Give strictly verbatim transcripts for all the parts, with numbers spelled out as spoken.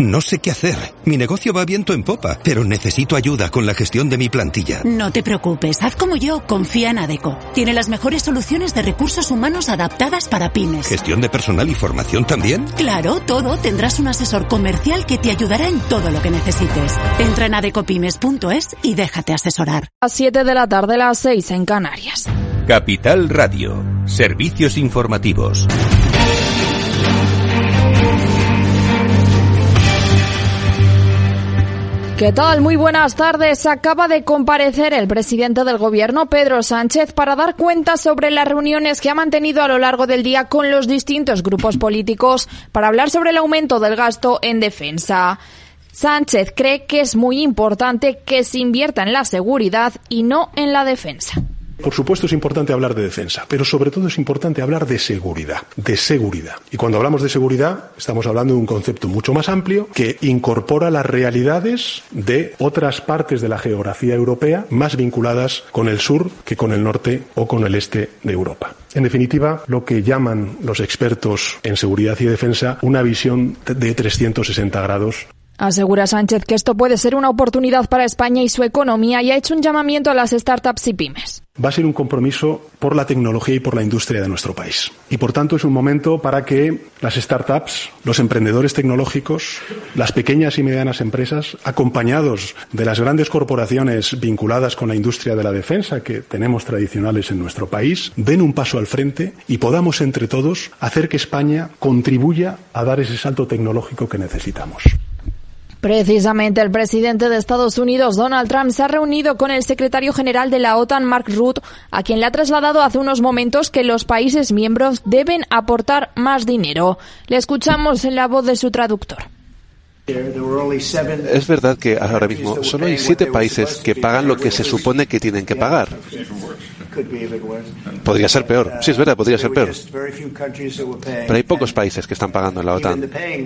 No sé qué hacer. Mi negocio va viento en popa, pero necesito ayuda con la gestión de mi plantilla. No te preocupes, haz como yo, confía en Adecco. Tiene las mejores soluciones de recursos humanos adaptadas para pymes. ¿Gestión de personal y formación también? Claro, todo. Tendrás un asesor comercial que te ayudará en todo lo que necesites. Entra en adecopymes punto es y déjate asesorar. A siete de la tarde, las seis en Canarias. Capital Radio. Servicios informativos. ¿Qué tal? Muy buenas tardes. Acaba de comparecer el presidente del Gobierno, Pedro Sánchez, para dar cuenta sobre las reuniones que ha mantenido a lo largo del día con los distintos grupos políticos para hablar sobre el aumento del gasto en defensa. Sánchez cree que es muy importante que se invierta en la seguridad y no en la defensa. Por supuesto es importante hablar de defensa, pero sobre todo es importante hablar de seguridad, de seguridad. Y cuando hablamos de seguridad, estamos hablando de un concepto mucho más amplio que incorpora las realidades de otras partes de la geografía europea más vinculadas con el sur que con el norte o con el este de Europa. En definitiva, lo que llaman los expertos en seguridad y defensa una visión de trescientos sesenta grados. Asegura Sánchez que esto puede ser una oportunidad para España y su economía y ha hecho un llamamiento a las startups y pymes. Va a ser un compromiso por la tecnología y por la industria de nuestro país. Y por tanto es un momento para que las startups, los emprendedores tecnológicos, las pequeñas y medianas empresas, acompañados de las grandes corporaciones vinculadas con la industria de la defensa que tenemos tradicionales en nuestro país, den un paso al frente y podamos entre todos hacer que España contribuya a dar ese salto tecnológico que necesitamos. Precisamente el presidente de Estados Unidos, Donald Trump, se ha reunido con el secretario general de la OTAN, Mark Rutte, a quien le ha trasladado hace unos momentos que los países miembros deben aportar más dinero. Le escuchamos en la voz de su traductor. Es verdad que ahora mismo solo hay siete países que pagan lo que se supone que tienen que pagar. Podría ser peor. Sí, es verdad, podría ser peor. Pero hay pocos países que están pagando en la OTAN.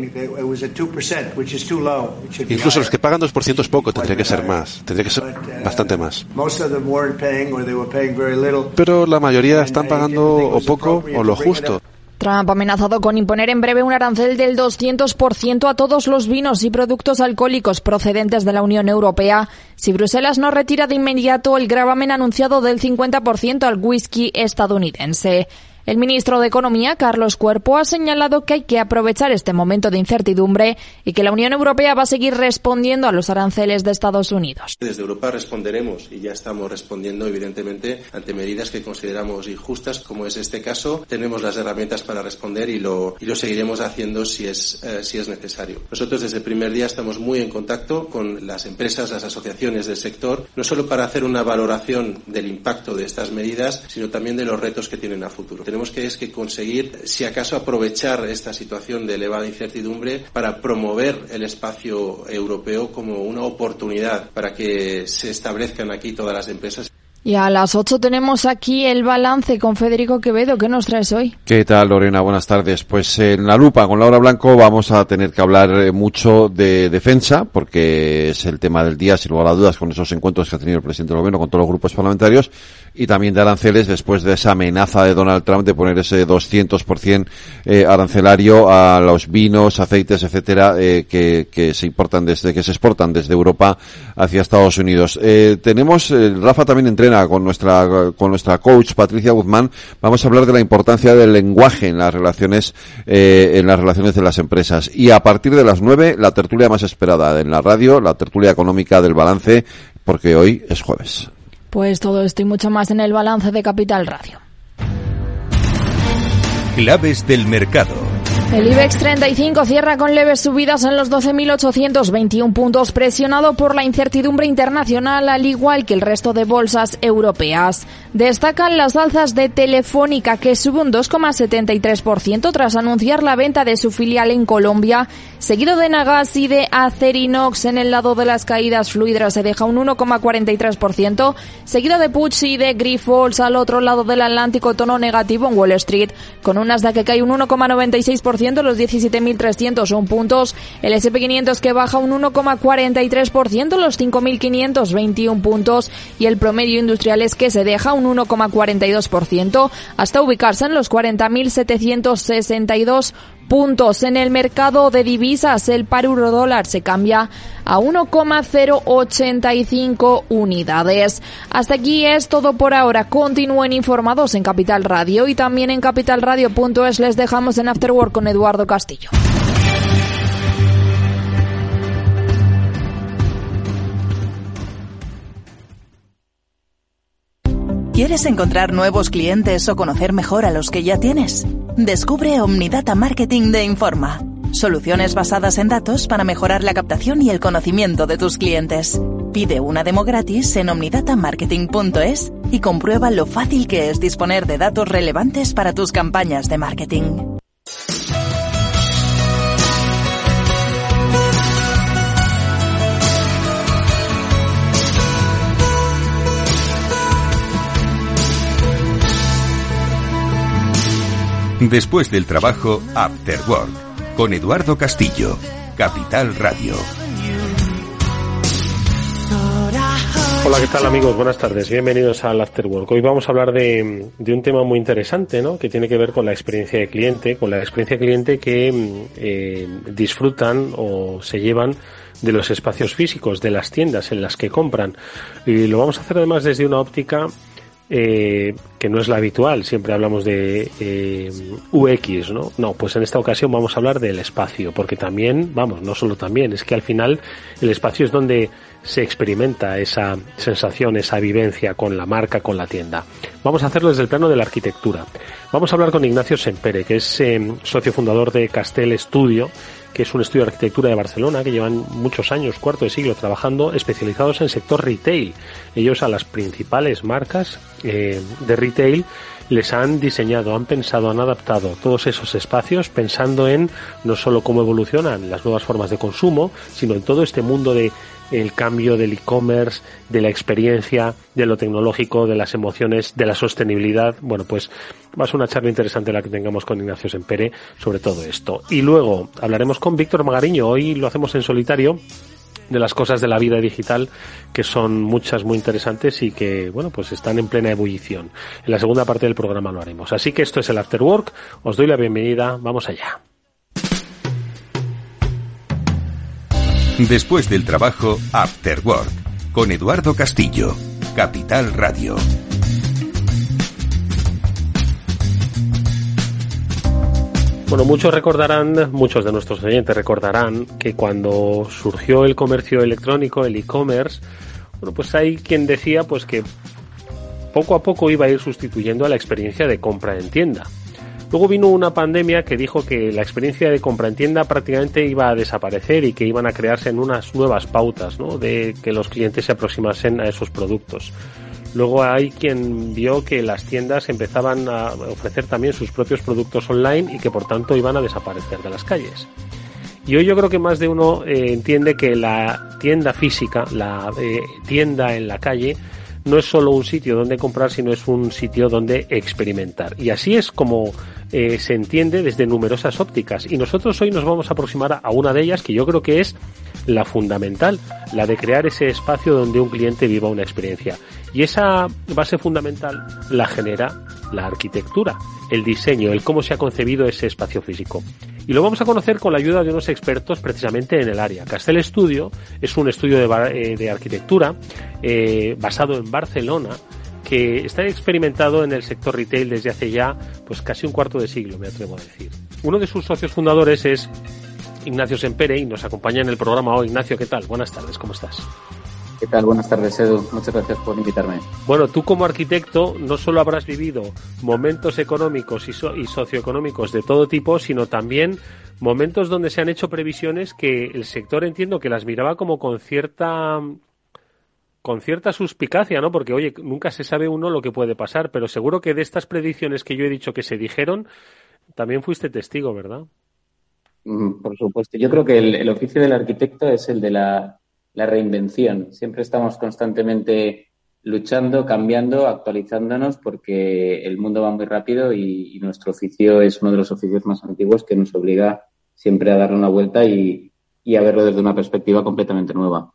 Incluso los que pagan dos por ciento es poco, tendría que ser más. Tendría que ser bastante más. Pero la mayoría están pagando o poco o lo justo. Trump ha amenazado con imponer en breve un arancel del doscientos por ciento a todos los vinos y productos alcohólicos procedentes de la Unión Europea si Bruselas no retira de inmediato el gravamen anunciado del cincuenta por ciento al whisky estadounidense. El ministro de Economía, Carlos Cuerpo, ha señalado que hay que aprovechar este momento de incertidumbre y que la Unión Europea va a seguir respondiendo a los aranceles de Estados Unidos. Desde Europa responderemos, y ya estamos respondiendo, evidentemente, ante medidas que consideramos injustas, como es este caso. Tenemos las herramientas para responder y lo, y lo seguiremos haciendo si es, eh, si es necesario. Nosotros desde el primer día estamos muy en contacto con las empresas, las asociaciones del sector, no solo para hacer una valoración del impacto de estas medidas, sino también de los retos que tienen a futuro. Tenemos que es que conseguir, si acaso, aprovechar esta situación de elevada incertidumbre para promover el espacio europeo como una oportunidad para que se establezcan aquí todas las empresas. Y a las ocho tenemos aquí el balance con Federico Quevedo. ¿Qué nos traes hoy? ¿Qué tal, Lorena? Buenas tardes. Pues en la lupa con Laura Blanco vamos a tener que hablar mucho de defensa, porque es el tema del día, sin lugar a dudas, con esos encuentros que ha tenido el presidente del gobierno con todos los grupos parlamentarios, y también de aranceles después de esa amenaza de Donald Trump de poner ese doscientos por ciento eh, arancelario a los vinos, aceites, etcétera, eh, que, que se importan desde, que se exportan desde Europa hacia Estados Unidos. Eh, tenemos, eh, Rafa también entrena con nuestra, con nuestra coach Patricia Guzmán. Vamos a hablar de la importancia del lenguaje en las relaciones, eh, en las relaciones de las empresas. Y a partir de las nueve, la tertulia más esperada en la radio, la tertulia económica del balance, porque hoy es jueves. Pues todo esto y mucho más en el balance de Capital Radio. Claves del mercado. El IBEX treinta y cinco cierra con leves subidas en los doce mil ochocientos veintiún puntos, presionado por la incertidumbre internacional, al igual que el resto de bolsas europeas. Destacan las alzas de Telefónica, que sube un dos coma setenta y tres por ciento tras anunciar la venta de su filial en Colombia, seguido de Nagas y de Acerinox. En el lado de las caídas, Fluidra se deja un uno coma cuarenta y tres por ciento, seguido de Puig y de Grifols. Al otro lado del Atlántico, tono negativo en Wall Street, con un Nasdaq que cae un uno coma noventa y seis por ciento, los diecisiete mil trescientos un puntos, el ese and pe quinientos que baja un uno coma cuarenta y tres por ciento, los cinco mil quinientos veintiún puntos, y el promedio industrial es que se deja un uno coma cuarenta y dos por ciento hasta ubicarse en los cuarenta mil setecientos sesenta y dos puntos. En el mercado de divisas, el par euro dólar se cambia a uno coma cero ochenta y cinco unidades. Hasta aquí es todo por ahora. Continúen informados en Capital Radio y también en capital radio punto es. Les dejamos en After Work con Eduardo Castillo. ¿Quieres encontrar nuevos clientes o conocer mejor a los que ya tienes? Descubre Omnidata Marketing de Informa. Soluciones basadas en datos para mejorar la captación y el conocimiento de tus clientes. Pide una demo gratis en omnidata marketing punto es y comprueba lo fácil que es disponer de datos relevantes para tus campañas de marketing. Después del trabajo, After Work, con Eduardo Castillo, Capital Radio. Hola, ¿qué tal amigos? Buenas tardes, bienvenidos al After Work. Hoy vamos a hablar de, de un tema muy interesante, ¿no? Que tiene que ver con la experiencia de cliente, con la experiencia de cliente que eh, disfrutan o se llevan de los espacios físicos, de las tiendas en las que compran. Y lo vamos a hacer además desde una óptica Eh, que no es la habitual. Siempre hablamos de eh, U X, ¿no? No, pues en esta ocasión vamos a hablar del espacio, porque también, vamos, no solo también, es que al final el espacio es donde se experimenta esa sensación, esa vivencia con la marca, con la tienda. Vamos a hacerlo desde el plano de la arquitectura. Vamos a hablar con Ignacio Sempere, que es eh, socio fundador de Castel Studio, que es un estudio de arquitectura de Barcelona, que llevan muchos años, cuarto de siglo, trabajando especializados en sector retail. Ellos a las principales marcas eh, de retail les han diseñado, han pensado, han adaptado todos esos espacios pensando en no solo cómo evolucionan las nuevas formas de consumo, sino en todo este mundo de el cambio del e-commerce, de la experiencia, de lo tecnológico, de las emociones, de la sostenibilidad. Bueno, pues va a ser una charla interesante la que tengamos con Ignacio Sempere sobre todo esto. Y luego hablaremos con Víctor Magariño. Hoy lo hacemos en solitario, de las cosas de la vida digital, que son muchas muy interesantes y que, bueno, pues están en plena ebullición. En la segunda parte del programa lo haremos. Así que esto es el After Work. Os doy la bienvenida. Vamos allá. Después del trabajo, After Work, con Eduardo Castillo, Capital Radio. Bueno, muchos recordarán, muchos de nuestros oyentes recordarán que cuando surgió el comercio electrónico, el e-commerce, bueno, pues hay quien decía pues que poco a poco iba a ir sustituyendo a la experiencia de compra en tienda. Luego vino una pandemia que dijo que la experiencia de compra en tienda prácticamente iba a desaparecer y que iban a crearse en unas nuevas pautas, ¿no? De que los clientes se aproximasen a esos productos. Luego hay quien vio que las tiendas empezaban a ofrecer también sus propios productos online y que por tanto iban a desaparecer de las calles. Y hoy yo creo que más de uno eh, entiende que la tienda física, la eh, tienda en la calle, no es solo un sitio donde comprar, sino es un sitio donde experimentar. Y así es como eh, se entiende desde numerosas ópticas. Y nosotros hoy nos vamos a aproximar a una de ellas, que yo creo que es la fundamental, la de crear ese espacio donde un cliente viva una experiencia. Y esa base fundamental la genera la arquitectura, el diseño, el cómo se ha concebido ese espacio físico. Y lo vamos a conocer con la ayuda de unos expertos precisamente en el área. Castel Studio es un estudio de, eh, de arquitectura eh, basado en Barcelona, que está experimentado en el sector retail desde hace ya pues casi un cuarto de siglo, me atrevo a decir. Uno de sus socios fundadores es Ignacio Sempere y nos acompaña en el programa hoy. Ignacio, ¿qué tal? Buenas tardes, ¿cómo estás? ¿Qué tal? Buenas tardes, Edu. Muchas gracias por invitarme. Bueno, tú como arquitecto no solo habrás vivido momentos económicos y, so- y socioeconómicos de todo tipo, sino también momentos donde se han hecho previsiones que el sector, entiendo que las miraba como con cierta con cierta suspicacia, ¿no? Porque, oye, nunca se sabe uno lo que puede pasar, pero seguro que de estas predicciones que yo he dicho que se dijeron, también fuiste testigo, ¿verdad? Mm, por supuesto. Yo creo que el, el oficio del arquitecto es el de la La reinvención. Siempre estamos constantemente luchando, cambiando, actualizándonos, porque el mundo va muy rápido y, y nuestro oficio es uno de los oficios más antiguos que nos obliga siempre a darle una vuelta y, y a verlo desde una perspectiva completamente nueva.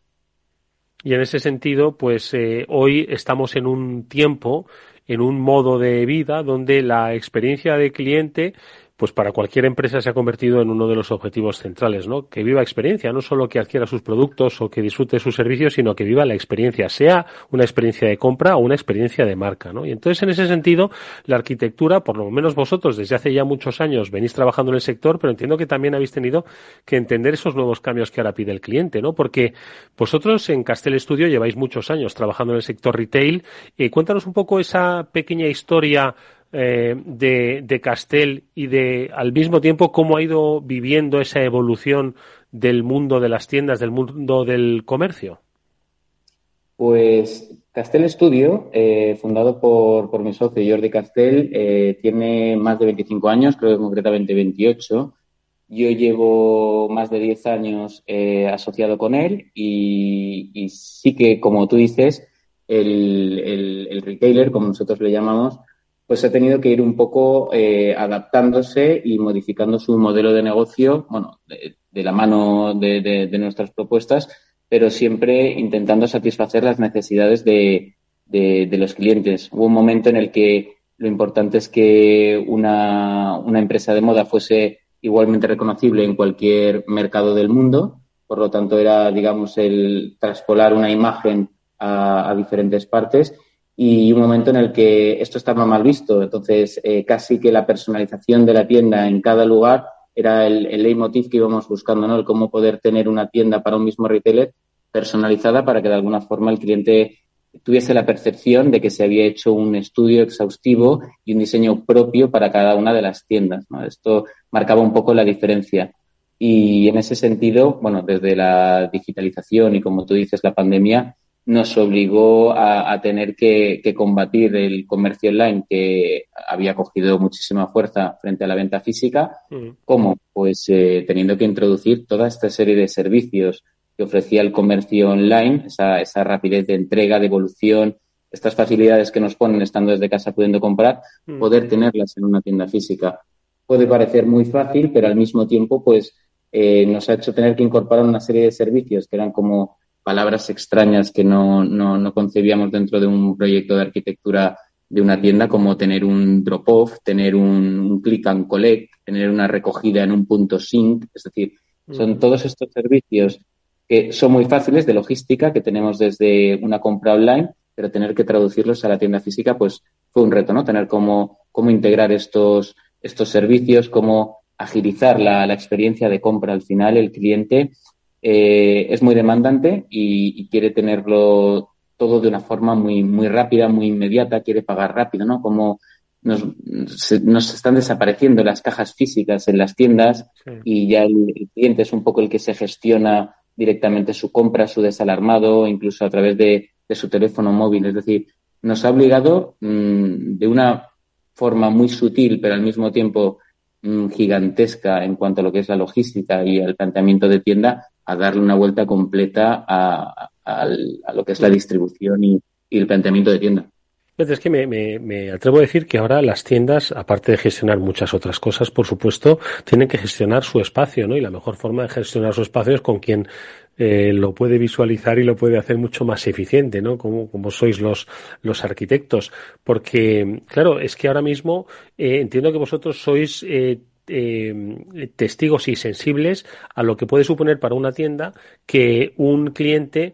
Y en ese sentido, pues eh, hoy estamos en un tiempo, en un modo de vida donde la experiencia de cliente pues para cualquier empresa se ha convertido en uno de los objetivos centrales, ¿no? Que viva experiencia, no solo que adquiera sus productos o que disfrute sus servicios, sino que viva la experiencia, sea una experiencia de compra o una experiencia de marca, ¿no? Y entonces, en ese sentido, la arquitectura, por lo menos vosotros, desde hace ya muchos años venís trabajando en el sector, pero entiendo que también habéis tenido que entender esos nuevos cambios que ahora pide el cliente, ¿no? Porque vosotros en Castel Studio lleváis muchos años trabajando en el sector retail. Eh, cuéntanos un poco esa pequeña historia Eh, de, de Castel y de al mismo tiempo cómo ha ido viviendo esa evolución del mundo de las tiendas, del mundo del comercio. Pues Castel Studio, eh, fundado por, por mi socio Jordi Castel, eh, tiene más de veinticinco años, creo que concretamente veintiocho. Yo llevo más de diez años eh, asociado con él y, y sí que, como tú dices, el, el, el retailer, como nosotros le llamamos, pues ha tenido que ir un poco eh, adaptándose y modificando su modelo de negocio, bueno, de, de la mano de, de, de nuestras propuestas, pero siempre intentando satisfacer las necesidades de, de, de los clientes. Hubo un momento en el que lo importante es que una, una empresa de moda fuese igualmente reconocible en cualquier mercado del mundo, por lo tanto era, digamos, el traspolar una imagen a, a diferentes partes. Y un momento en el que esto estaba mal visto. Entonces, eh, casi que la personalización de la tienda en cada lugar era el, el leitmotiv que íbamos buscando, ¿no? El cómo poder tener una tienda para un mismo retailer personalizada para que de alguna forma el cliente tuviese la percepción de que se había hecho un estudio exhaustivo y un diseño propio para cada una de las tiendas, ¿no? Esto marcaba un poco la diferencia. Y en ese sentido, bueno, desde la digitalización y, como tú dices, la pandemia, nos obligó a, a tener que, que combatir el comercio online que había cogido muchísima fuerza frente a la venta física. Mm. ¿Cómo? Pues eh, teniendo que introducir toda esta serie de servicios que ofrecía el comercio online, esa, esa rapidez de entrega, de evolución, estas facilidades que nos ponen estando desde casa pudiendo comprar, mm. poder tenerlas en una tienda física. Puede parecer muy fácil, pero al mismo tiempo pues eh, nos ha hecho tener que incorporar una serie de servicios que eran como palabras extrañas que no, no, no concebíamos dentro de un proyecto de arquitectura de una tienda, como tener un drop-off, tener un, un click and collect, tener una recogida en un punto sync. Es decir, son todos estos servicios que son muy fáciles de logística, que tenemos desde una compra online, pero tener que traducirlos a la tienda física pues fue un reto, ¿no? Tener cómo, cómo integrar estos, estos servicios, cómo agilizar la, la experiencia de compra al final. El cliente Eh, es muy demandante y, y quiere tenerlo todo de una forma muy muy rápida, muy inmediata, quiere pagar rápido, ¿no? Como nos, se, nos están desapareciendo las cajas físicas en las tiendas, sí. Y ya el, el cliente es un poco el que se gestiona directamente su compra, su desalarmado, incluso a través de, de su teléfono móvil. Es decir, nos ha obligado mmm, de una forma muy sutil, pero al mismo tiempo mmm, gigantesca en cuanto a lo que es la logística y el planteamiento de tienda, a darle una vuelta completa a, a, a lo que es la distribución y, y el planteamiento de tienda. Es que me, me, me atrevo a decir que ahora las tiendas, aparte de gestionar muchas otras cosas, por supuesto, tienen que gestionar su espacio, ¿no? Y la mejor forma de gestionar su espacio es con quien eh, lo puede visualizar y lo puede hacer mucho más eficiente, ¿no? Como, como sois los, los arquitectos. Porque, claro, es que ahora mismo eh, entiendo que vosotros sois eh, Eh, testigos y sensibles a lo que puede suponer para una tienda que un cliente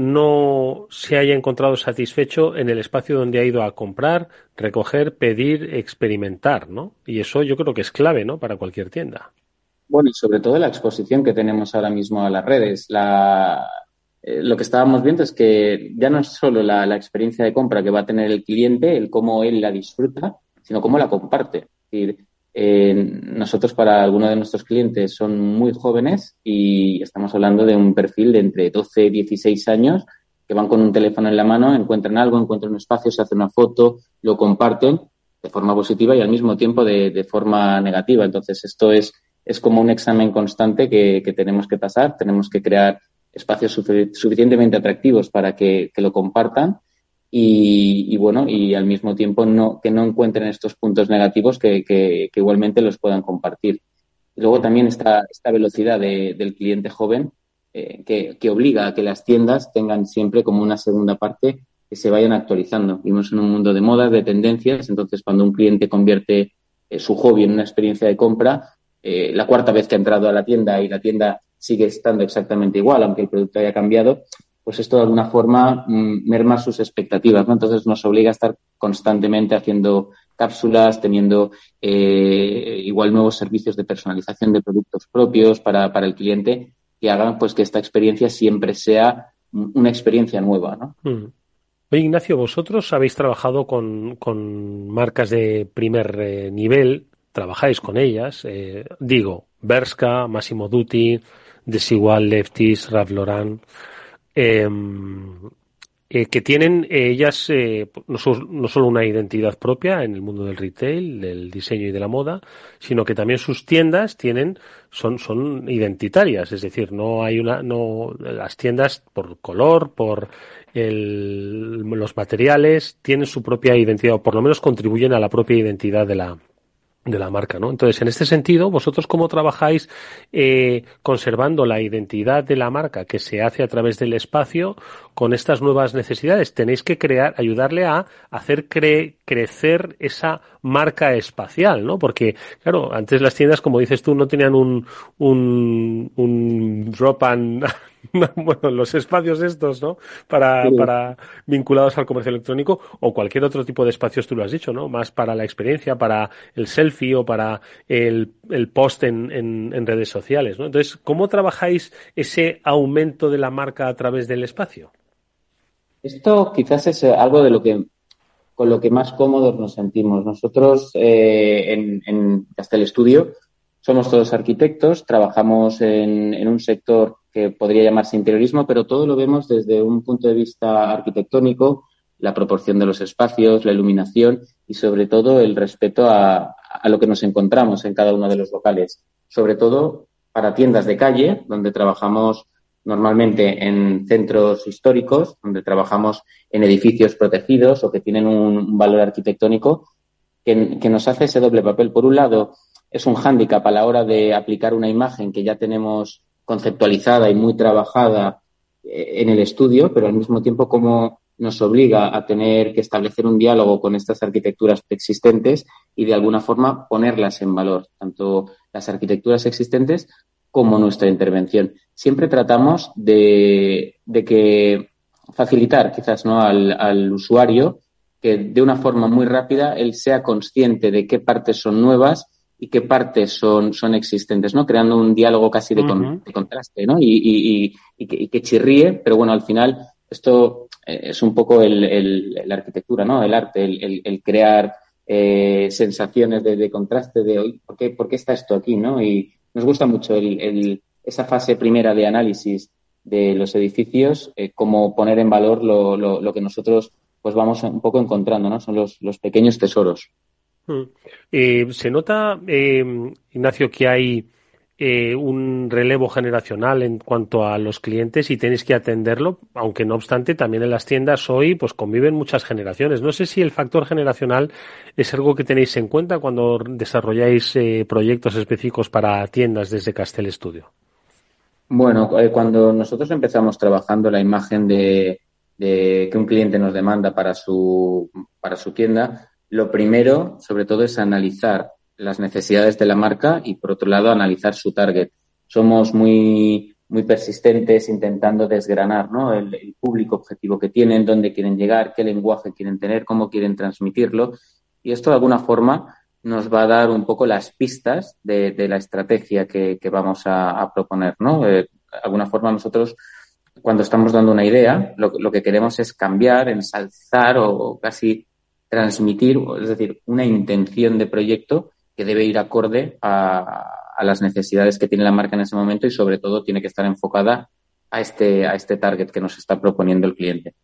no se haya encontrado satisfecho en el espacio donde ha ido a comprar, recoger, pedir, experimentar, ¿no? Y eso yo creo que es clave, ¿no? Para cualquier tienda. Bueno, y sobre todo la exposición que tenemos ahora mismo a las redes. La, eh, lo que estábamos viendo es que ya no es solo la, la experiencia de compra que va a tener el cliente, el cómo él la disfruta, sino cómo la comparte. Es decir, Eh, nosotros para algunos de nuestros clientes son muy jóvenes y estamos hablando de un perfil de entre doce y dieciséis años que van con un teléfono en la mano, encuentran algo, encuentran un espacio, se hacen una foto, lo comparten de forma positiva y al mismo tiempo de, de forma negativa. Entonces esto es, es como un examen constante que, que tenemos que pasar, tenemos que crear espacios sufic- suficientemente atractivos para que, que lo compartan. Y, y bueno, y al mismo tiempo no que no encuentren estos puntos negativos que, que, que igualmente los puedan compartir. Y luego también esta, esta velocidad de, del cliente joven eh, que, que obliga a que las tiendas tengan siempre como una segunda parte que se vayan actualizando. Vivimos en un mundo de modas, de tendencias, entonces cuando un cliente convierte eh, su hobby en una experiencia de compra, eh, la cuarta vez que ha entrado a la tienda y la tienda sigue estando exactamente igual, aunque el producto haya cambiado, pues esto de alguna forma mmm, merma sus expectativas, ¿no? Entonces nos obliga a estar constantemente haciendo cápsulas, teniendo eh, igual nuevos servicios de personalización de productos propios para, para el cliente que hagan pues que esta experiencia siempre sea una experiencia nueva, ¿no? Mm. Oye, Ignacio, vosotros habéis trabajado con, con marcas de primer eh, nivel, trabajáis con ellas, eh, digo, Bershka, Massimo Dutti, Desigual, Lefties, Ralph Lauren, eh, eh, que tienen eh, ellas eh, no, so, no solo una identidad propia en el mundo del retail, del diseño y de la moda, sino que también sus tiendas tienen son son identitarias, es decir, no hay una no las tiendas por color, por el, los materiales tienen su propia identidad o por lo menos contribuyen a la propia identidad de la de la marca, ¿no? Entonces, en este sentido, ¿vosotros cómo trabajáis eh, conservando la identidad de la marca que se hace a través del espacio con estas nuevas necesidades? Tenéis que crear, ayudarle a hacer cre- crecer esa marca espacial, ¿no? Porque, claro, antes las tiendas, como dices tú, no tenían un un, un drop and bueno, los espacios estos, ¿no? Para, sí. para vinculados al comercio electrónico o cualquier otro tipo de espacios, tú lo has dicho, ¿no? Más para la experiencia, para el selfie o para el, el post en, en, en redes sociales, ¿no? Entonces, ¿cómo trabajáis ese aumento de la marca a través del espacio? Esto quizás es algo de lo que con lo que más cómodos nos sentimos. Nosotros eh, en, en Castel Studio somos todos arquitectos, trabajamos en, en un sector que podría llamarse interiorismo, pero todo lo vemos desde un punto de vista arquitectónico, la proporción de los espacios, la iluminación y sobre todo el respeto a, a lo que nos encontramos en cada uno de los locales. Sobre todo para tiendas de calle, donde trabajamos normalmente en centros históricos, donde trabajamos en edificios protegidos o que tienen un, un valor arquitectónico que, que nos hace ese doble papel. Por un lado, es un hándicap a la hora de aplicar una imagen que ya tenemos conceptualizada y muy trabajada en el estudio, pero al mismo tiempo como nos obliga a tener que establecer un diálogo con estas arquitecturas existentes y de alguna forma ponerlas en valor, tanto las arquitecturas existentes como nuestra intervención. Siempre tratamos de, de que facilitar quizás no al, al usuario que de una forma muy rápida él sea consciente de qué partes son nuevas y qué partes son, son existentes, ¿no? Creando un diálogo casi de, con, uh-huh. de contraste, ¿no? Y, y, y, y, que, y que chirríe, pero bueno, al final esto es un poco el, el, la arquitectura, ¿no? El arte, el, el, el crear eh, sensaciones de, de contraste, de ¿por qué, ¿por qué está esto aquí, no? Y nos gusta mucho el, el, esa fase primera de análisis de los edificios, eh, como poner en valor lo, lo, lo que nosotros pues vamos un poco encontrando, ¿no? Son los, los pequeños tesoros. Eh, se nota, eh, Ignacio, que hay eh, un relevo generacional en cuanto a los clientes y tenéis que atenderlo, aunque no obstante también en las tiendas hoy pues conviven muchas generaciones. No sé si el factor generacional es algo que tenéis en cuenta cuando desarrolláis eh, proyectos específicos para tiendas desde Castel Studio. Bueno, eh, cuando nosotros empezamos trabajando la imagen de, de que un cliente nos demanda para su para su tienda, lo primero, sobre todo, es analizar las necesidades de la marca y, por otro lado, analizar su target. Somos muy muy persistentes intentando desgranar, ¿no? El, el público objetivo que tienen, dónde quieren llegar, qué lenguaje quieren tener, cómo quieren transmitirlo. Y esto, de alguna forma, nos va a dar un poco las pistas de, de la estrategia que, que vamos a, a proponer, ¿no? Eh, de alguna forma, nosotros, cuando estamos dando una idea, lo, lo que queremos es cambiar, ensalzar o, o casi transmitir, es decir, una intención de proyecto que debe ir acorde a, a las necesidades que tiene la marca en ese momento y, sobre todo, tiene que estar enfocada a este, a este target que nos está proponiendo el cliente.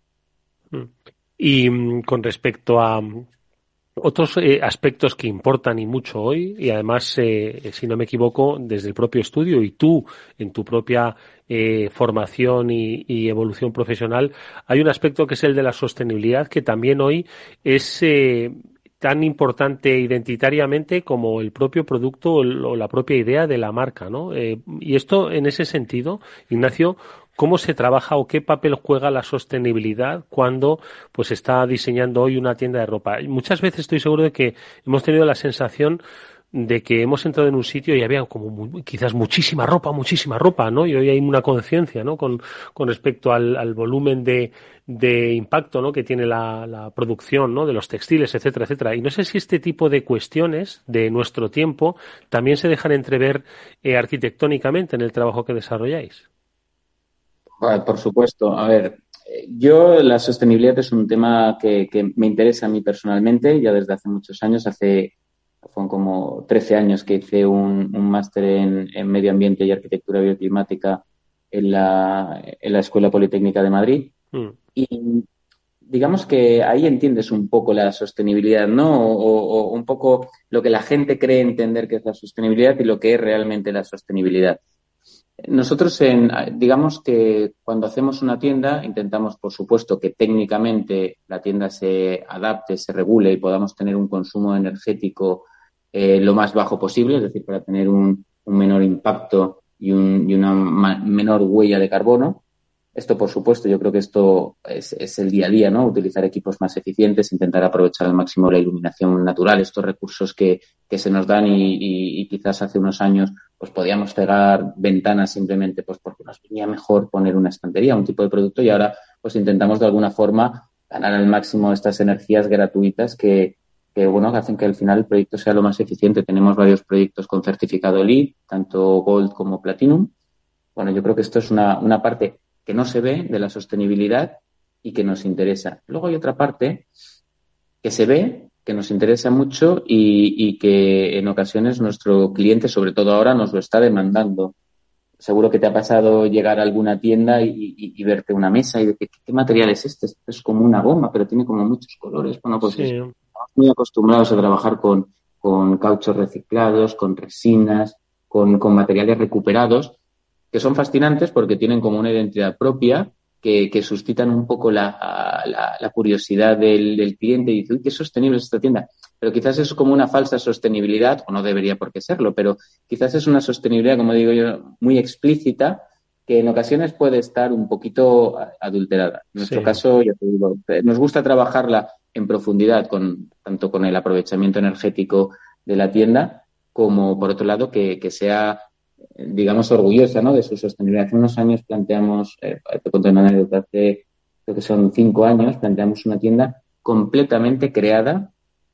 Y con respecto a otros eh, aspectos que importan y mucho hoy, y además, eh, si no me equivoco, desde el propio estudio y tú en tu propia eh, formación y, y evolución profesional, hay un aspecto que es el de la sostenibilidad, que también hoy es eh, tan importante identitariamente como el propio producto o la propia idea de la marca, ¿no? Eh, y esto, en ese sentido, Ignacio, cómo se trabaja o qué papel juega la sostenibilidad cuando pues está diseñando hoy una tienda de ropa. Y muchas veces estoy seguro de que hemos tenido la sensación de que hemos entrado en un sitio y había como muy, quizás muchísima ropa, muchísima ropa, ¿no? Y hoy hay una conciencia, ¿no? Con, con respecto al, al volumen de, de impacto, ¿no? Que tiene la, la producción, ¿no? De los textiles, etcétera, etcétera. Y no sé si este tipo de cuestiones de nuestro tiempo también se dejan entrever eh, arquitectónicamente en el trabajo que desarrolláis. Bueno, por supuesto. A ver, yo la sostenibilidad es un tema que, que me interesa a mí personalmente ya desde hace muchos años. Hace Fueron como trece años que hice un, un máster en, en Medio Ambiente y Arquitectura Bioclimática en la, en la Escuela Politécnica de Madrid. Mm. Y digamos que ahí entiendes un poco la sostenibilidad, ¿no? O, o un poco lo que la gente cree entender que es la sostenibilidad y lo que es realmente la sostenibilidad. Nosotros, en, digamos que cuando hacemos una tienda, intentamos, por supuesto, que técnicamente la tienda se adapte, se regule y podamos tener un consumo energético eh, lo más bajo posible, es decir, para tener un, un menor impacto y, un, y una ma- menor huella de carbono. Esto, por supuesto, yo creo que esto es, es el día a día, ¿no? Utilizar equipos más eficientes, intentar aprovechar al máximo la iluminación natural, estos recursos que, que se nos dan y, y, y quizás hace unos años pues podíamos pegar ventanas simplemente pues porque nos venía mejor poner una estantería, un tipo de producto, y ahora pues intentamos de alguna forma ganar al máximo estas energías gratuitas que, que bueno, que hacen que al final el proyecto sea lo más eficiente. Tenemos varios proyectos con certificado L E E D, tanto Gold como Platinum. Bueno, yo creo que esto es una, una parte que no se ve de la sostenibilidad y que nos interesa. Luego hay otra parte que se ve, que nos interesa mucho y, y que en ocasiones nuestro cliente, sobre todo ahora, nos lo está demandando. Seguro que te ha pasado llegar a alguna tienda y, y, y verte una mesa y decir, ¿qué material es este? Esto es como una goma, pero tiene como muchos colores. Bueno, pues sí. Estamos muy acostumbrados a trabajar con, con cauchos reciclados, con resinas, con, con materiales recuperados, que son fascinantes porque tienen como una identidad propia, que, que suscitan un poco la, la, la curiosidad del, del cliente y dice, uy, qué sostenible es esta tienda. Pero quizás es como una falsa sostenibilidad, o no debería por qué serlo, pero quizás es una sostenibilidad, como digo yo, muy explícita, que en ocasiones puede estar un poquito adulterada. En nuestro sí. caso, ya te digo, nos gusta trabajarla en profundidad, con tanto con el aprovechamiento energético de la tienda, como por otro lado que, que sea, digamos, orgullosa, ¿no?, de su sostenibilidad. Hace unos años planteamos, eh, te cuento una anécdota, hace creo que son cinco años, planteamos una tienda completamente creada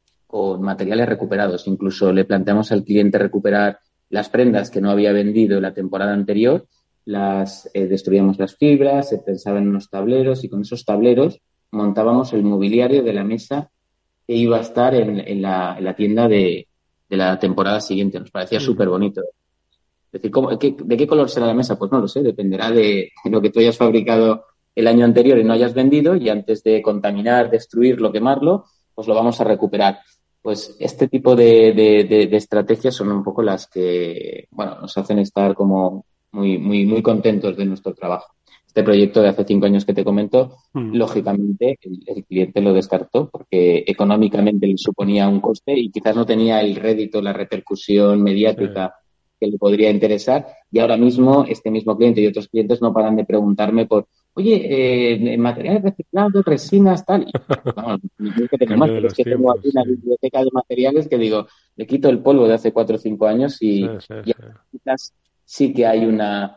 con materiales recuperados. Incluso le planteamos al cliente recuperar las prendas que no había vendido la temporada anterior, las eh, destruíamos las fibras, se pensaba en unos tableros y con esos tableros montábamos el mobiliario de la mesa que iba a estar en, en, la, en la tienda de, de la temporada siguiente. Nos parecía sí. súper bonito. Es decir, ¿cómo, qué, ¿de qué color será la mesa? Pues no lo sé, dependerá de lo que tú hayas fabricado el año anterior y no hayas vendido, y antes de contaminar, destruirlo, quemarlo, pues lo vamos a recuperar. Pues este tipo de, de, de, de estrategias son un poco las que, bueno, nos hacen estar como muy, muy, muy contentos de nuestro trabajo. Este proyecto de hace cinco años que te comento, mm. lógicamente el, el cliente lo descartó porque económicamente le suponía un coste y quizás no tenía el rédito, la repercusión mediática sí. que le podría interesar. Y ahora mismo este mismo cliente y otros clientes no paran de preguntarme por, oye, eh, materiales reciclados, resinas, tal. Y, vamos, que tengo más, pero es que tiempos, tengo aquí una sí. biblioteca de materiales que digo, le quito el polvo de hace cuatro o cinco años y, sí, sí, y sí. quizás sí que hay una,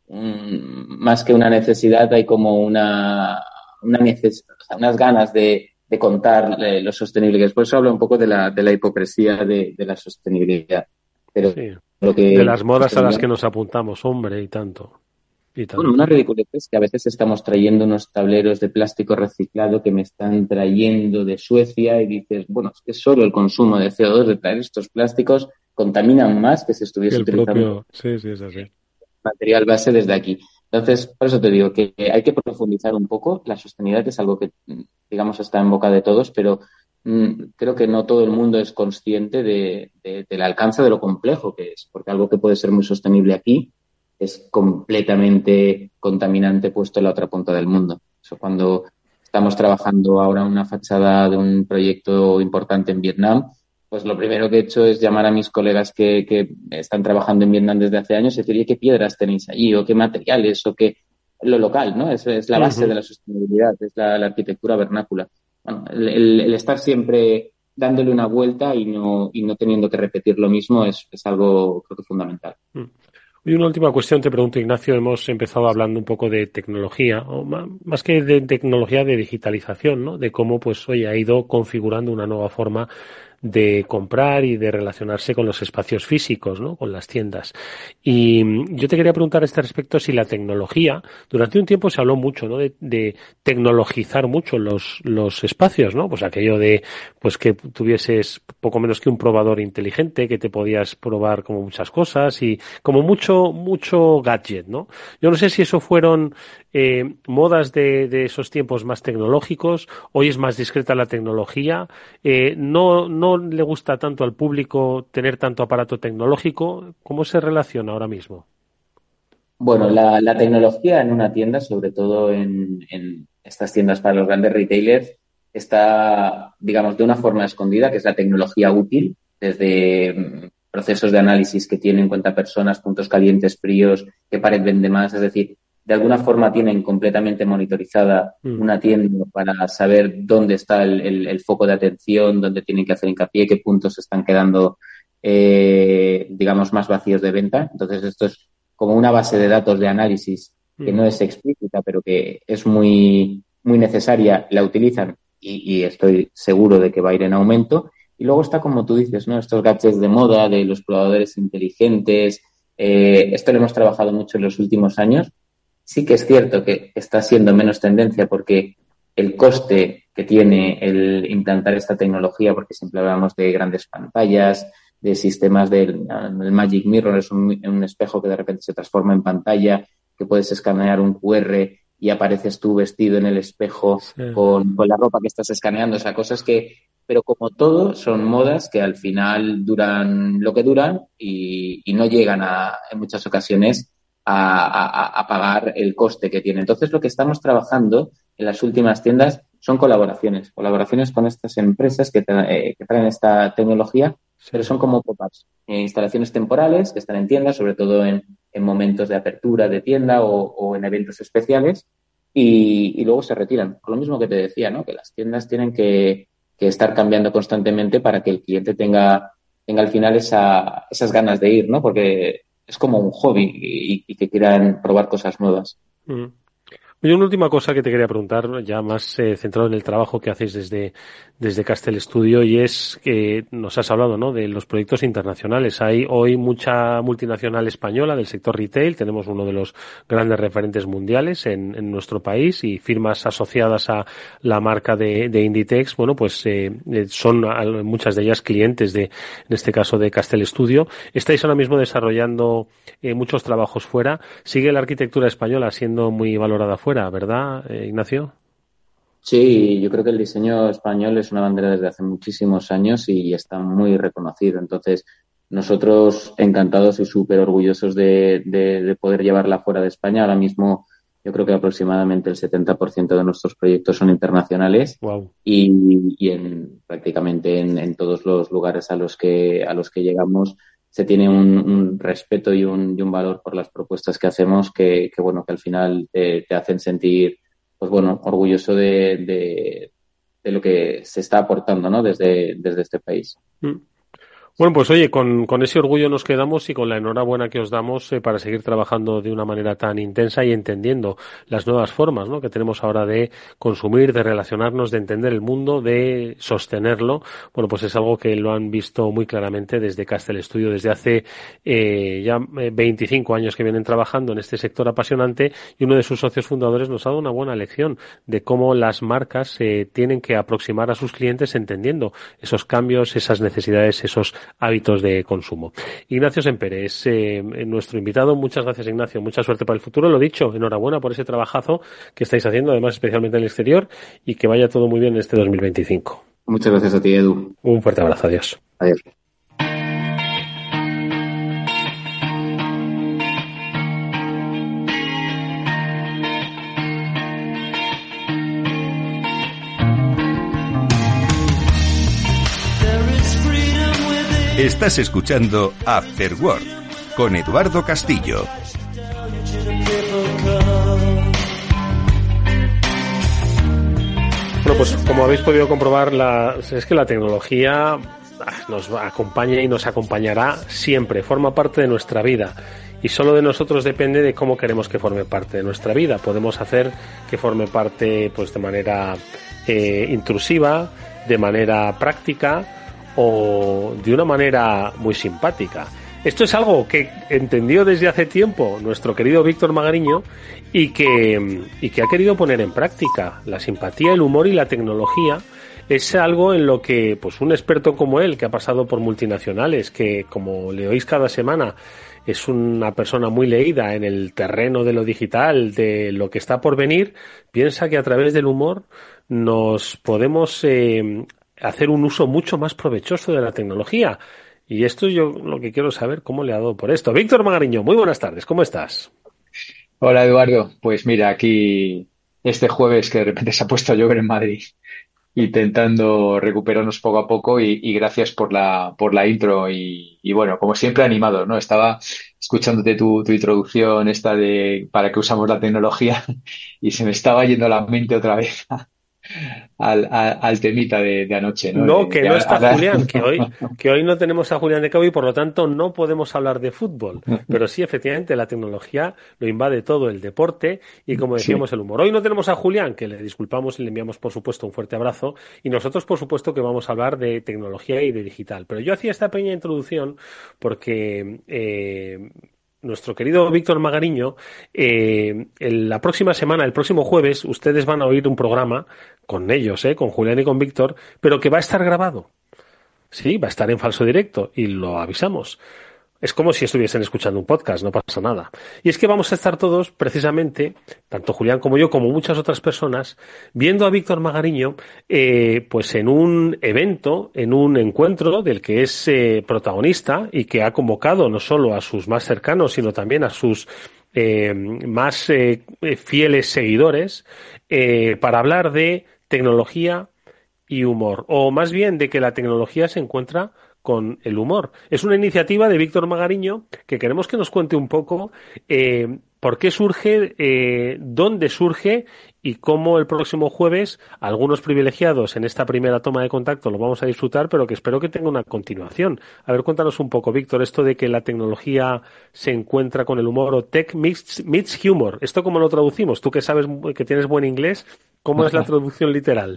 un, más que una necesidad, hay como una, una neces- o sea, unas ganas de, de contar eh, lo sostenible que es. Por eso hablo un poco de la, de la hipocresía de, de la sostenibilidad. Pero sí. lo que, de las modas a las que nos apuntamos, hombre, y tanto. Y tanto. Bueno, una ridiculez es que a veces estamos trayendo unos tableros de plástico reciclado que me están trayendo de Suecia y dices, bueno, es que solo el consumo de C O dos de traer estos plásticos contaminan más que si estuviese el utilizando propio... sí, sí, es así. material base desde aquí. Entonces, por eso te digo que hay que profundizar un poco. La sostenibilidad es algo que, digamos, está en boca de todos, pero mmm, creo que no todo el mundo es consciente de, de, del alcance de lo complejo que es, porque algo que puede ser muy sostenible aquí es completamente contaminante puesto en la otra punta del mundo. Eso cuando estamos trabajando ahora una fachada de un proyecto importante en Vietnam, pues lo primero que he hecho es llamar a mis colegas que, que están trabajando en Vietnam desde hace años y decir, ¿qué piedras tenéis allí? ¿O qué materiales? ¿O qué? lo local, ¿no? Es, es la base uh-huh. de la sostenibilidad, es la, la arquitectura vernácula. Bueno, el, el, el estar siempre dándole una vuelta y no, y no teniendo que repetir lo mismo es, es algo, creo que fundamental. Uh-huh. Y una última cuestión te pregunto, Ignacio. Hemos empezado hablando un poco de tecnología, o más que de tecnología, de digitalización, ¿no? De cómo, pues, oye, ha ido configurando una nueva forma de comprar y de relacionarse con los espacios físicos, ¿no? Con las tiendas. Y yo te quería preguntar a este respecto si la tecnología, durante un tiempo se habló mucho, ¿no? De, de tecnologizar mucho los, los espacios, ¿no? Pues aquello de, pues que tuvieses poco menos que un probador inteligente, que te podías probar como muchas cosas y como mucho, mucho gadget, ¿no? Yo no sé si eso fueron eh, modas de, de esos tiempos más tecnológicos. Hoy es más discreta la tecnología. Eh, no, no le gusta tanto al público tener tanto aparato tecnológico. ¿Cómo se relaciona ahora mismo? Bueno, la, la tecnología en una tienda, sobre todo en, en estas tiendas para los grandes retailers, está, digamos, de una forma escondida, que es la tecnología útil, desde procesos de análisis que tienen en cuenta personas, puntos calientes, fríos, qué pared vende más, es decir, de alguna forma tienen completamente monitorizada mm. una tienda para saber dónde está el, el, el foco de atención, dónde tienen que hacer hincapié, qué puntos están quedando, eh, digamos, más vacíos de venta. Entonces, esto es como una base de datos de análisis mm. que no es explícita, pero que es muy, muy necesaria. La utilizan y, y estoy seguro de que va a ir en aumento. Y luego está, como tú dices, ¿no? Estos gadgets de moda, de los probadores inteligentes. Eh, esto lo hemos trabajado mucho en los últimos años. Sí que es cierto que está siendo menos tendencia porque el coste que tiene el implantar esta tecnología, porque siempre hablamos de grandes pantallas, de sistemas del el Magic Mirror, es un, un espejo que de repente se transforma en pantalla, que puedes escanear un cu erre y apareces tú vestido en el espejo sí. con, con la ropa que estás escaneando, o sea, cosas que, pero como todo, son modas que al final duran lo que duran y, y no llegan a, en muchas ocasiones, A, a, a pagar el coste que tiene. Entonces, lo que estamos trabajando en las últimas tiendas son colaboraciones, colaboraciones con estas empresas que, tra- eh, que traen esta tecnología, sí. pero son como pop-ups, eh, instalaciones temporales que están en tiendas, sobre todo en, en momentos de apertura de tienda o, o en eventos especiales, y, y luego se retiran. Por lo mismo que te decía, ¿no? Que las tiendas tienen que, que estar cambiando constantemente para que el cliente tenga, tenga al final esa, esas ganas de ir, ¿no? Porque es como un hobby y, y que quieran probar cosas nuevas. Mm. Oye, una última cosa que te quería preguntar, ya más eh, centrado en el trabajo que hacéis desde, desde Castel Studio, y es que nos has hablado, ¿no?, de los proyectos internacionales. Hay hoy mucha multinacional española del sector retail, tenemos uno de los grandes referentes mundiales en, en nuestro país, y firmas asociadas a la marca de, de Inditex, bueno, pues eh, son muchas de ellas clientes de, en este caso, de Castel Studio. Estáis ahora mismo desarrollando eh, muchos trabajos fuera. ¿Sigue la arquitectura española siendo muy valorada fuera? ¿Verdad, eh, Ignacio? Sí, yo creo que el diseño español es una bandera desde hace muchísimos años y está muy reconocido. Entonces, nosotros encantados y súper orgullosos de, de, de poder llevarla fuera de España. Ahora mismo yo creo que aproximadamente el setenta por ciento de nuestros proyectos son internacionales. Wow. y, y en, prácticamente en, en todos los lugares a los que, a los que llegamos se tiene un, un respeto y un, y un valor por las propuestas que hacemos que, que bueno, que al final te, te hacen sentir, pues bueno, orgulloso de, de, de lo que se está aportando, ¿no?, desde, desde este país. Mm. Bueno, pues oye, con, con ese orgullo nos quedamos y con la enhorabuena que os damos eh, para seguir trabajando de una manera tan intensa y entendiendo las nuevas formas, ¿no?, que tenemos ahora de consumir, de relacionarnos, de entender el mundo, de sostenerlo. Bueno, pues es algo que lo han visto muy claramente desde Castel Studio, desde hace eh, ya veinticinco años que vienen trabajando en este sector apasionante, y uno de sus socios fundadores nos ha dado una buena lección de cómo las marcas se eh, tienen que aproximar a sus clientes entendiendo esos cambios, esas necesidades, esos hábitos de consumo. Ignacio Sempere es eh, nuestro invitado. Muchas gracias, Ignacio. Mucha suerte para el futuro. Lo dicho, enhorabuena por ese trabajazo que estáis haciendo, además especialmente en el exterior, y que vaya todo muy bien en este dos mil veinticinco. Muchas gracias a ti, Edu. Un fuerte abrazo. Adiós. Adiós. Estás escuchando After Work con Eduardo Castillo. pues como habéis podido comprobar, la, es que la tecnología nos acompaña y nos acompañará siempre, forma parte de nuestra vida. Y solo de nosotros depende de cómo queremos que forme parte de nuestra vida. Podemos hacer que forme parte pues de manera eh, intrusiva, de manera práctica o de una manera muy simpática. Esto es algo que entendió desde hace tiempo nuestro querido Víctor Magariño y que, y que ha querido poner en práctica. La simpatía, el humor y la tecnología es algo en lo que pues un experto como él, que ha pasado por multinacionales, que como le oís cada semana, es una persona muy leída en el terreno de lo digital, de lo que está por venir, piensa que a través del humor nos podemos eh, hacer un uso mucho más provechoso de la tecnología. Y esto yo lo que quiero saber, ¿cómo le ha dado por esto? Víctor Magariño, muy buenas tardes, ¿cómo estás? Hola Eduardo, pues mira, aquí este jueves que de repente se ha puesto a llover en Madrid, intentando recuperarnos poco a poco y, y gracias por la por la intro y, y bueno, como siempre animado, ¿no? Estaba escuchándote tu, tu introducción esta de para qué usamos la tecnología y se me estaba yendo la mente otra vez al, al, al temita de, de anoche, ¿no? No, de, que de, no está a, Julián, que hoy, que hoy no tenemos a Julián de Cabo y por lo tanto no podemos hablar de fútbol. Pero sí, efectivamente, la tecnología lo invade todo, el deporte y, como decíamos, sí, el humor. Hoy no tenemos a Julián, que le disculpamos y le enviamos, por supuesto, un fuerte abrazo. Y nosotros, por supuesto, que vamos a hablar de tecnología y de digital. Pero yo hacía esta pequeña introducción porque eh, nuestro querido Víctor Magariño, eh, el, la próxima semana, el próximo jueves, ustedes van a oír un programa con ellos, eh, con Julián y con Víctor, pero que va a estar grabado. Sí, va a estar en falso directo y lo avisamos. Es como si estuviesen escuchando un podcast, no pasa nada. Y es que vamos a estar todos, precisamente, tanto Julián como yo, como muchas otras personas, viendo a Víctor Magariño, eh, pues en un evento, en un encuentro del que es eh, protagonista y que ha convocado no solo a sus más cercanos, sino también a sus eh, más eh, fieles seguidores, eh, para hablar de tecnología y humor, o más bien de que la tecnología se encuentra con el humor. Es una iniciativa de Víctor Magariño que queremos que nos cuente un poco eh, por qué surge, eh, dónde surge y cómo el próximo jueves algunos privilegiados en esta primera toma de contacto lo vamos a disfrutar, pero que espero que tenga una continuación. A ver, cuéntanos un poco, Víctor, esto de que la tecnología se encuentra con el humor o tech meets, meets humor. ¿Esto cómo lo traducimos? Tú que sabes, que tienes buen inglés, ¿cómo es la traducción literal?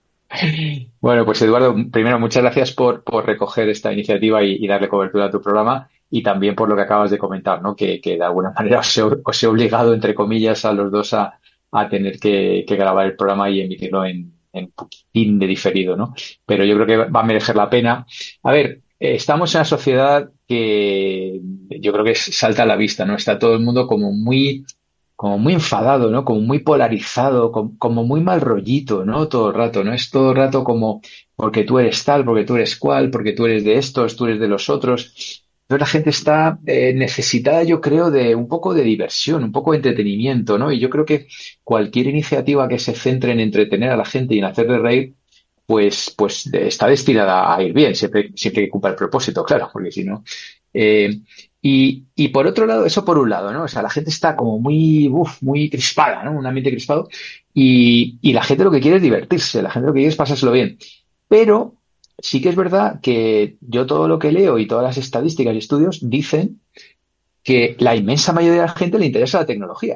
Bueno, pues Eduardo, primero muchas gracias por, por recoger esta iniciativa y, y darle cobertura a tu programa y también por lo que acabas de comentar, ¿no? Que, que de alguna manera os he, os he obligado, entre comillas, a los dos a, a tener que, que grabar el programa y emitirlo en, en poquitín de diferido, ¿no? Pero yo creo que va a merecer la pena. A ver, eh, estamos en una sociedad que yo creo que salta a la vista, ¿no? Está todo el mundo como muy... como muy enfadado, ¿no? Como muy polarizado, como, como muy mal rollito, ¿no? Todo el rato, ¿no? Es todo el rato como porque tú eres tal, porque tú eres cual, porque tú eres de estos, tú eres de los otros. Pero la gente está eh, necesitada, yo creo, de un poco de diversión, un poco de entretenimiento, ¿no? Y yo creo que cualquier iniciativa que se centre en entretener a la gente y en hacerle reír, pues, pues está destinada a ir bien, siempre, siempre que cumpla el propósito, claro, porque si no... Eh, Y, y por otro lado, eso por un lado, ¿no? O sea, la gente está como muy, uf, muy crispada, ¿no? Un ambiente crispado. Y, y la gente lo que quiere es divertirse, la gente lo que quiere es pasárselo bien. Pero sí que es verdad que yo todo lo que leo y todas las estadísticas y estudios dicen que la inmensa mayoría de la gente le interesa la tecnología.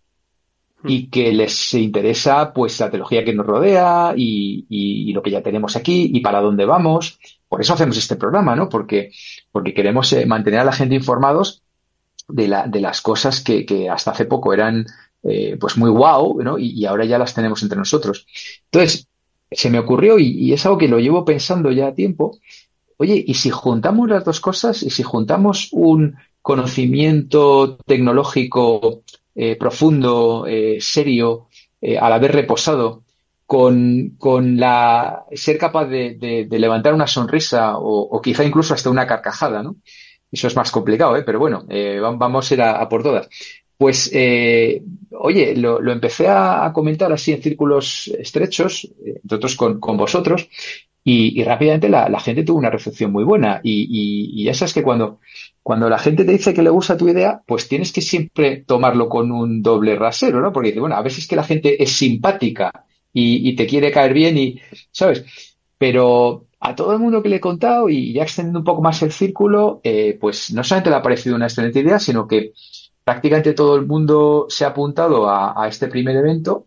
Y que les interesa, pues, la tecnología que nos rodea y, y, y lo que ya tenemos aquí y para dónde vamos. Por eso hacemos este programa, ¿no? Porque, porque queremos eh, mantener a la gente informados de, la, de las cosas que, que hasta hace poco eran, eh, pues, muy guau, ¿no? Y, y ahora ya las tenemos entre nosotros. Entonces, se me ocurrió, y, y es algo que lo llevo pensando ya a tiempo, oye, ¿y si juntamos las dos cosas? ¿Y si juntamos un conocimiento tecnológico eh, profundo, eh, serio, eh, a la vez reposado, con, con la ser capaz de, de, de levantar una sonrisa o, o quizá incluso hasta una carcajada, ¿no? Eso es más complicado, ¿eh? Pero bueno, eh, vamos a ir a, a por todas. Pues, eh, oye, lo, lo empecé a, a comentar así en círculos estrechos, entre otros con, con vosotros, y, y rápidamente la, la gente tuvo una recepción muy buena. Y, y, y ya sabes que cuando, cuando la gente te dice que le gusta tu idea, pues tienes que siempre tomarlo con un doble rasero, ¿no? Porque dice, bueno, a veces que la gente es simpática y, y te quiere caer bien y, ¿sabes? Pero a todo el mundo que le he contado y ya extendiendo un poco más el círculo, eh, pues no solamente le ha parecido una excelente idea, sino que prácticamente todo el mundo se ha apuntado a, a este primer evento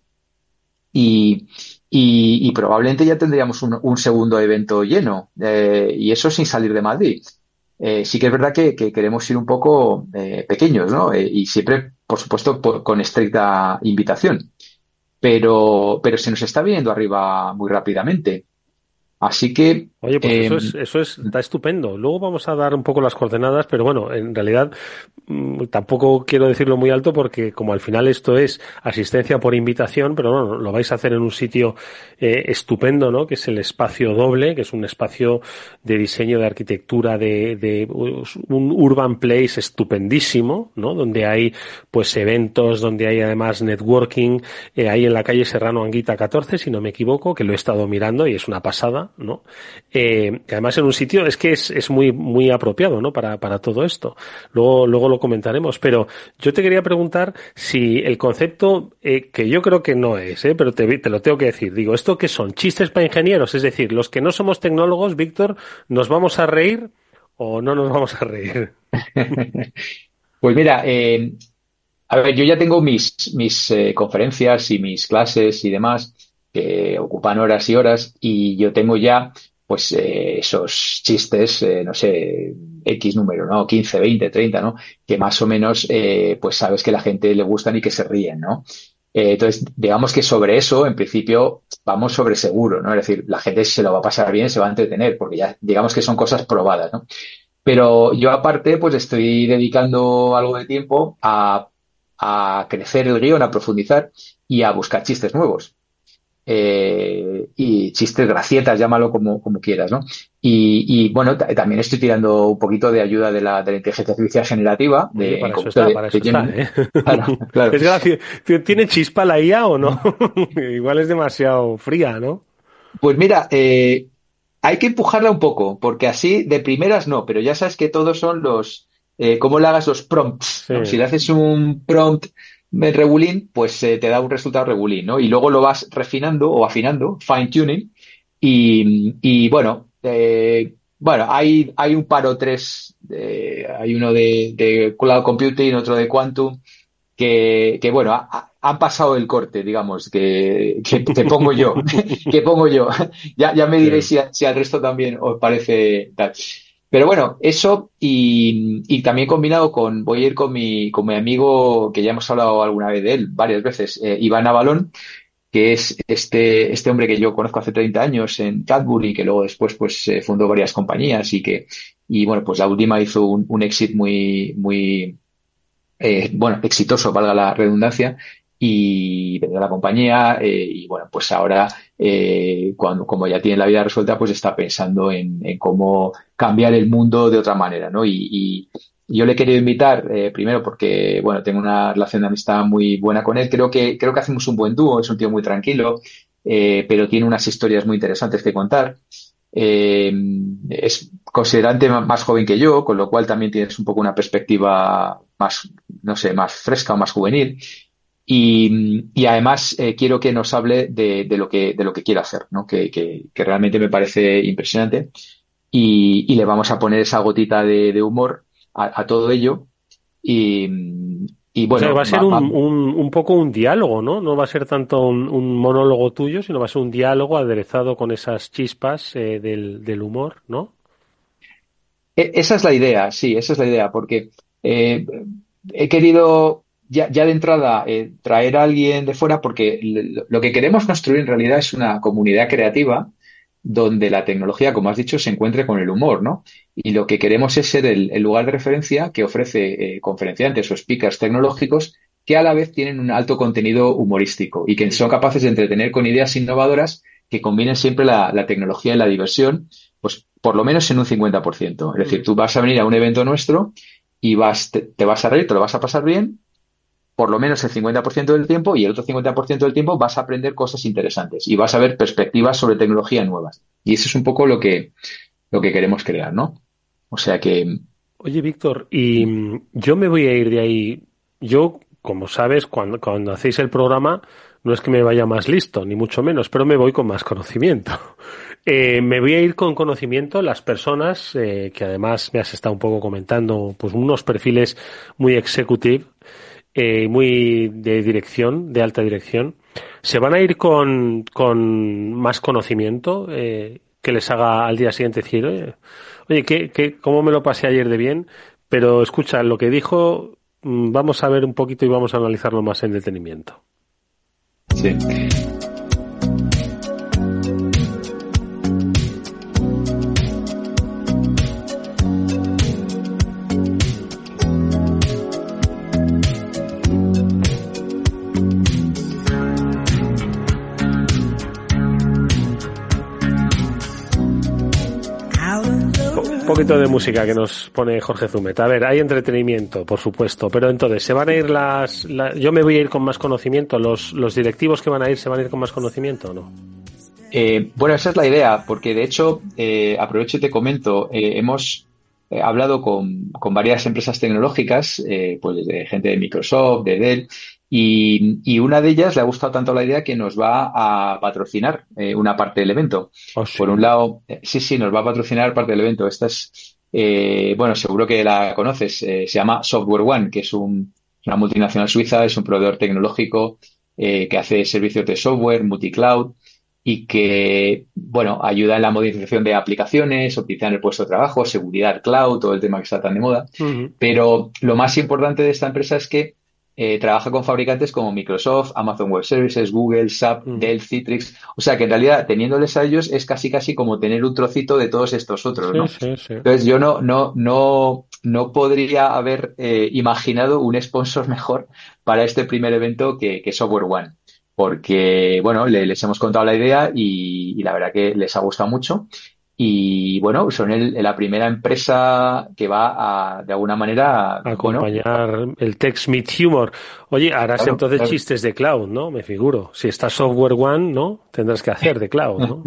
y, y, y probablemente ya tendríamos un, un segundo evento lleno, eh, y eso sin salir de Madrid. Eh, sí que es verdad que, que queremos ir un poco eh, pequeños, ¿no? Eh, y siempre, por supuesto, por, con estricta invitación. Pero, pero se nos está viniendo arriba muy rápidamente. Así que... Oye, pues eh, eso es, eso es, está estupendo. Luego vamos a dar un poco las coordenadas, pero bueno, en realidad mmm, tampoco quiero decirlo muy alto porque como al final esto es asistencia por invitación, pero bueno, lo vais a hacer en un sitio eh, estupendo, ¿no? Que es el Espacio Doble, que es un espacio de diseño de arquitectura de, de un urban place estupendísimo, ¿no? Donde hay pues eventos, donde hay además networking, eh, ahí en la calle Serrano Anguita catorce, si no me equivoco, que lo he estado mirando y es una pasada, ¿no? Eh, además en un sitio es que es, es muy muy apropiado, ¿no? Para para todo esto. Luego luego lo comentaremos, pero yo te quería preguntar si el concepto eh, que yo creo que no es, ¿eh? Pero te, te lo tengo que decir. Digo, ¿esto qué son? ¿Chistes para ingenieros? Es decir, los que no somos tecnólogos, Víctor, ¿nos vamos a reír o no nos vamos a reír? Pues mira, eh, a ver, yo ya tengo mis mis eh, conferencias y mis clases y demás que ocupan horas y horas y yo tengo ya pues eh, esos chistes, eh, no sé, X número, ¿no? quince, veinte, treinta, ¿no? Que más o menos eh, pues sabes que a la gente le gustan y que se ríen, ¿no? Eh, entonces, digamos que sobre eso, en principio, vamos sobre seguro, ¿no? Es decir, la gente se lo va a pasar bien, se va a entretener, porque ya digamos que son cosas probadas, ¿no? Pero yo aparte, pues estoy dedicando algo de tiempo a, a crecer el guión, a profundizar y a buscar chistes nuevos. Eh, y chistes, gracietas, llámalo como, como quieras, ¿no? Y, y bueno, t- también estoy tirando un poquito de ayuda de la, de la inteligencia artificial generativa. De, Oye, para eso concreto está, de- para de eso está, Gemini. ¿eh? Claro, claro. Es gracioso. ¿Tiene chispa la I A o no? Igual es demasiado fría, ¿no? Pues mira, eh, hay que empujarla un poco, porque así de primeras no, pero ya sabes que todos son los, eh, cómo le hagas los prompts, ¿no? Sí. Si le haces un prompt eh, regulín, pues eh, te da un resultado regulín, ¿no? Y luego lo vas refinando o afinando, fine tuning, y, y bueno, eh, bueno, hay, hay un par o tres, eh, hay uno de, de cloud computing, otro de quantum, que, que bueno, ha- ha- han pasado el corte, digamos, que, que, que pongo yo, que pongo yo. Ya, ya me diréis si, a- si al resto también os parece tal. Pero bueno, eso y, y también combinado con, voy a ir con mi, con mi amigo, que ya hemos hablado alguna vez de él, varias veces, eh, Iván Avalón, que es este, este hombre que yo conozco hace treinta años en Cadbury, que luego después pues eh, fundó varias compañías y que, y bueno, pues la última hizo un, un exit muy, muy, eh, bueno, exitoso, valga la redundancia, y vendió la compañía, eh, y bueno, pues ahora, eh, cuando, como ya tiene la vida resuelta, pues está pensando en, en cómo cambiar el mundo de otra manera, ¿no? Y, y yo le he querido invitar, eh, primero porque, bueno, tengo una relación de amistad muy buena con él, creo que, creo que hacemos un buen dúo, es un tío muy tranquilo, eh, pero tiene unas historias muy interesantes que contar. Eh, es considerante más joven que yo, con lo cual también tienes un poco una perspectiva más, no sé, más fresca o más juvenil. Y, y además eh, quiero que nos hable de, de lo que de lo que quiere hacer, ¿no? Que, que, que realmente me parece impresionante. Y, y le vamos a poner esa gotita de, de humor a, a todo ello. Y, y O sea, bueno, va a ser va- un, va- un, un poco un diálogo, ¿no? No va a ser tanto un, un monólogo tuyo, sino va a ser un diálogo aderezado con esas chispas eh, del, del humor, ¿no? E- Esa es la idea, sí, esa es la idea, porque eh, he querido ya, ya de entrada eh, traer a alguien de fuera porque l- lo que queremos construir en realidad es una comunidad creativa donde la tecnología, como has dicho, se encuentre con el humor, ¿no? Y lo que queremos es ser el, el lugar de referencia que ofrece eh, conferenciantes o speakers tecnológicos que a la vez tienen un alto contenido humorístico y que son capaces de entretener con ideas innovadoras que combinen siempre la, la tecnología y la diversión, pues por lo menos en un cincuenta por ciento. Es decir, tú vas a venir a un evento nuestro y vas, te, te vas a reír, te lo vas a pasar bien, por lo menos el cincuenta por ciento del tiempo, y el otro cincuenta por ciento del tiempo vas a aprender cosas interesantes y vas a ver perspectivas sobre tecnología nuevas. Y eso es un poco lo que, lo que queremos crear, ¿no? O sea que, Oye, Víctor, y mm, yo me voy a ir de ahí. Yo como sabes, cuando, cuando hacéis el programa, no es que me vaya más listo, ni mucho menos, pero me voy con más conocimiento. Eh, me voy a ir con conocimiento las personas, eh, que además me has estado un poco comentando, pues unos perfiles muy executive, eh, muy de dirección, de alta dirección. Se van a ir con, con más conocimiento, eh, que les haga al día siguiente decir, oye, oye ¿qué, qué, ¿cómo me lo pasé ayer de bien? Pero escucha, lo que dijo, vamos a ver un poquito y vamos a analizarlo más en detenimiento. Sí. Un poquito de música que nos pone Jorge Zumeta. A ver, hay entretenimiento, por supuesto, pero entonces, ¿se van a ir las... La, yo me voy a ir con más conocimiento. ¿Los, los directivos que van a ir se van a ir con más conocimiento o no? Eh, bueno, esa es la idea, porque de hecho, eh, aprovecho y te comento, eh, hemos eh, hablado con, con varias empresas tecnológicas, eh, pues de gente de Microsoft, de Dell, y, y una de ellas le ha gustado tanto la idea que nos va a patrocinar eh, una parte del evento. Oh, sí. Por un lado, eh, sí, sí, nos va a patrocinar parte del evento. Esta es, eh, bueno, seguro que la conoces, eh, se llama Software One, que es un, una multinacional suiza, es un proveedor tecnológico eh, que hace servicios de software, multicloud, y que, bueno, ayuda en la modificación de aplicaciones, optimizar el puesto de trabajo, seguridad cloud, todo el tema que está tan de moda. Uh-huh. Pero lo más importante de esta empresa es que eh, trabaja con fabricantes como Microsoft, Amazon Web Services, Google, S A P, uh-huh. Dell, Citrix. O sea que en realidad, teniéndoles a ellos, es casi casi como tener un trocito de todos estos otros, ¿no? Sí, sí, sí. Entonces yo no, no, no, no podría haber eh, imaginado un sponsor mejor para este primer evento que, que Software One. Porque, bueno, le, les hemos contado la idea y, y la verdad que les ha gustado mucho. Y, bueno, son el, la primera empresa que va a, de alguna manera, a acompañar bueno, el Tech Meet Humor. Oye, harás claro, entonces claro. chistes de cloud, ¿no? Me figuro. Si está Software One, ¿no? Tendrás que hacer de cloud, ¿no?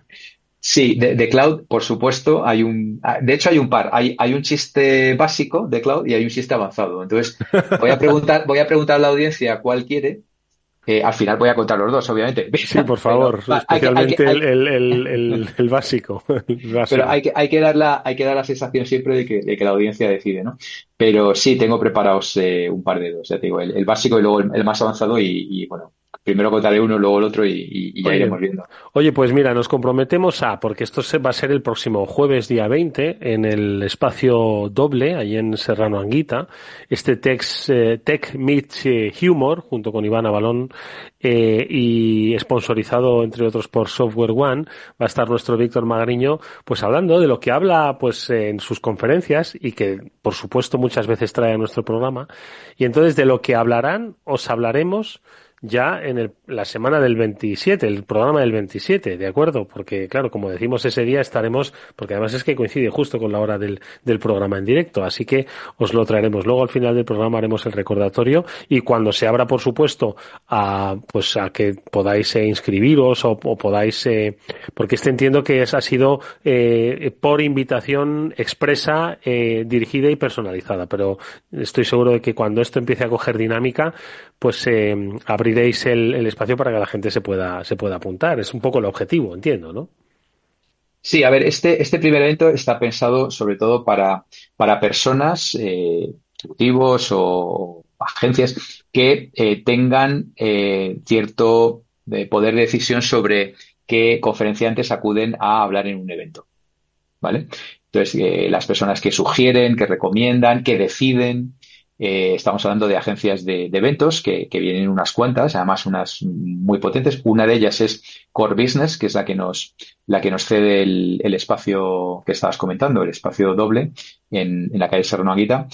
Sí, de, de cloud, por supuesto, hay un, de hecho hay un par, hay, hay un chiste básico de cloud y hay un chiste avanzado. Entonces, voy a preguntar, voy a preguntar a la audiencia cuál quiere. Eh, al final voy a contar los dos, obviamente. Sí, por favor, pero, especialmente hay que, hay, el, el, el, el, básico, el básico. Pero hay que, hay que dar la, hay que dar la sensación siempre de que, de que la audiencia decide, ¿no? Pero sí, tengo preparados eh, un par de dos, ya te digo, el, el básico y luego el, el más avanzado y, y bueno, primero contaré uno, luego el otro y, y, y ya oye, iremos viendo. Oye, pues mira, nos comprometemos a, porque esto se va a ser el próximo jueves, día veinte, en el espacio doble, ahí en Serrano Anguita, este Tech, eh, Tech Meet Humor, junto con Iván Avalón, eh, y sponsorizado, entre otros, por Software One, va a estar nuestro Víctor Magariño, pues hablando de lo que habla, pues, en sus conferencias, y que, por supuesto, muchas veces trae a nuestro programa, y entonces de lo que hablarán, os hablaremos ya en el, la semana del veintisiete, el programa del veintisiete, ¿de acuerdo? Porque, claro, como decimos, ese día estaremos, porque además es que coincide justo con la hora del, del programa en directo, así que os lo traeremos. Luego, al final del programa, haremos el recordatorio y cuando se abra, por supuesto, a, pues, a que podáis eh, inscribiros o, o podáis, eh, porque este entiendo que es, ha sido, eh, por invitación expresa, eh, dirigida y personalizada, pero estoy seguro de que cuando esto empiece a coger dinámica, pues, eh, abrir abriréis el, el espacio para que la gente se pueda se pueda apuntar. Es un poco el objetivo, entiendo, ¿no? Sí, a ver, este este primer evento está pensado sobre todo para, para personas, eh, ejecutivos o agencias que eh, tengan eh, cierto eh, poder de decisión sobre qué conferenciantes acuden a hablar en un evento, ¿vale? Entonces, eh, las personas que sugieren, que recomiendan, que deciden. Eh, estamos hablando de agencias de, de eventos que, que vienen unas cuantas, además unas muy potentes. Una de ellas es Core Business, que es la que nos, la que nos cede el, el espacio que estabas comentando, el espacio doble en, en la calle Serrano Anguita.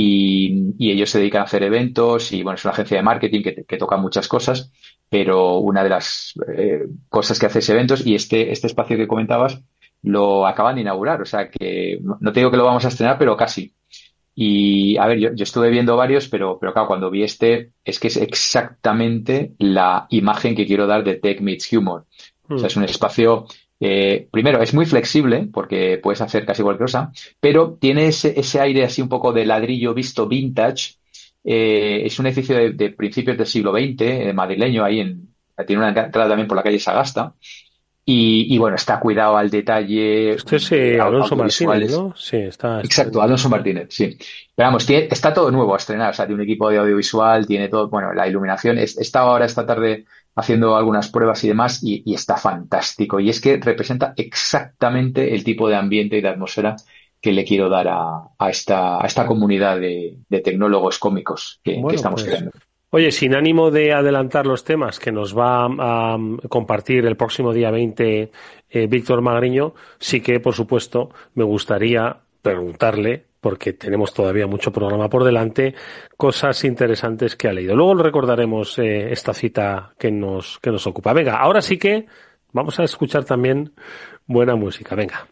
Y, y ellos se dedican a hacer eventos y bueno, es una agencia de marketing que, que toca muchas cosas, pero una de las eh, cosas que hace es eventos y este, este espacio que comentabas lo acaban de inaugurar. O sea que no te digo que lo vamos a estrenar, pero casi. Y, a ver, yo, yo estuve viendo varios, pero, pero claro, cuando vi este, es que es exactamente la imagen que quiero dar de Tech Meets Humor. Mm. O sea, es un espacio, eh, primero, es muy flexible, porque puedes hacer casi cualquier cosa, pero tiene ese, ese aire así un poco de ladrillo visto vintage, Eh, es un edificio de, de principios del siglo veinte, eh, madrileño, ahí en, tiene una entrada también por la calle Sagasta. Y, y bueno, está cuidado al detalle. Esto es eh, Alonso Martínez, ¿no? Sí, está. Exacto, Alonso Martínez, sí. Pero vamos, tiene, está todo nuevo a estrenar, o sea, tiene un equipo de audiovisual, tiene todo, bueno, la iluminación. He estado ahora esta tarde haciendo algunas pruebas y demás y, y está fantástico. Y es que representa exactamente el tipo de ambiente y de atmósfera que le quiero dar a, a, esta, a esta comunidad de, de tecnólogos cómicos que, bueno, que estamos pues, creando. Oye, sin ánimo de adelantar los temas que nos va a um, compartir el próximo día veinte eh, Víctor Magriño, sí que, por supuesto, me gustaría preguntarle, porque tenemos todavía mucho programa por delante, cosas interesantes que ha leído. Luego lo recordaremos eh, esta cita que nos, que nos ocupa. Venga, ahora sí que vamos a escuchar también buena música. Venga.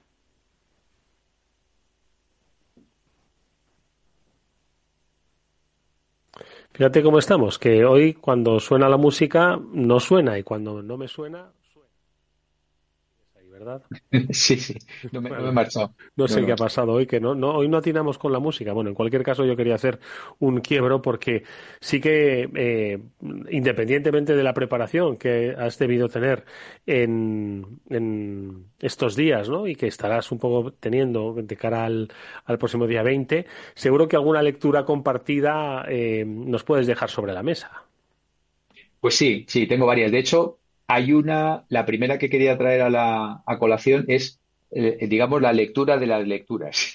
Fíjate cómo estamos, que hoy cuando suena la música no suena y cuando no me suena, suena. Ahí, ¿verdad? Sí, sí, no me, bueno, no me he marchado. No sé no, qué no. ha pasado hoy, que no, no, hoy no atinamos con la música. Bueno, en cualquier caso yo quería hacer un quiebro porque sí que, eh, independientemente de la preparación que has debido tener en, en estos días, ¿no? Y que estarás un poco teniendo de cara al, al próximo día veinte, seguro que alguna lectura compartida eh, nos puedes dejar sobre la mesa. Pues sí, sí, tengo varias. De hecho, hay una, la primera que quería traer a la a colación es, eh, digamos, la lectura de las lecturas.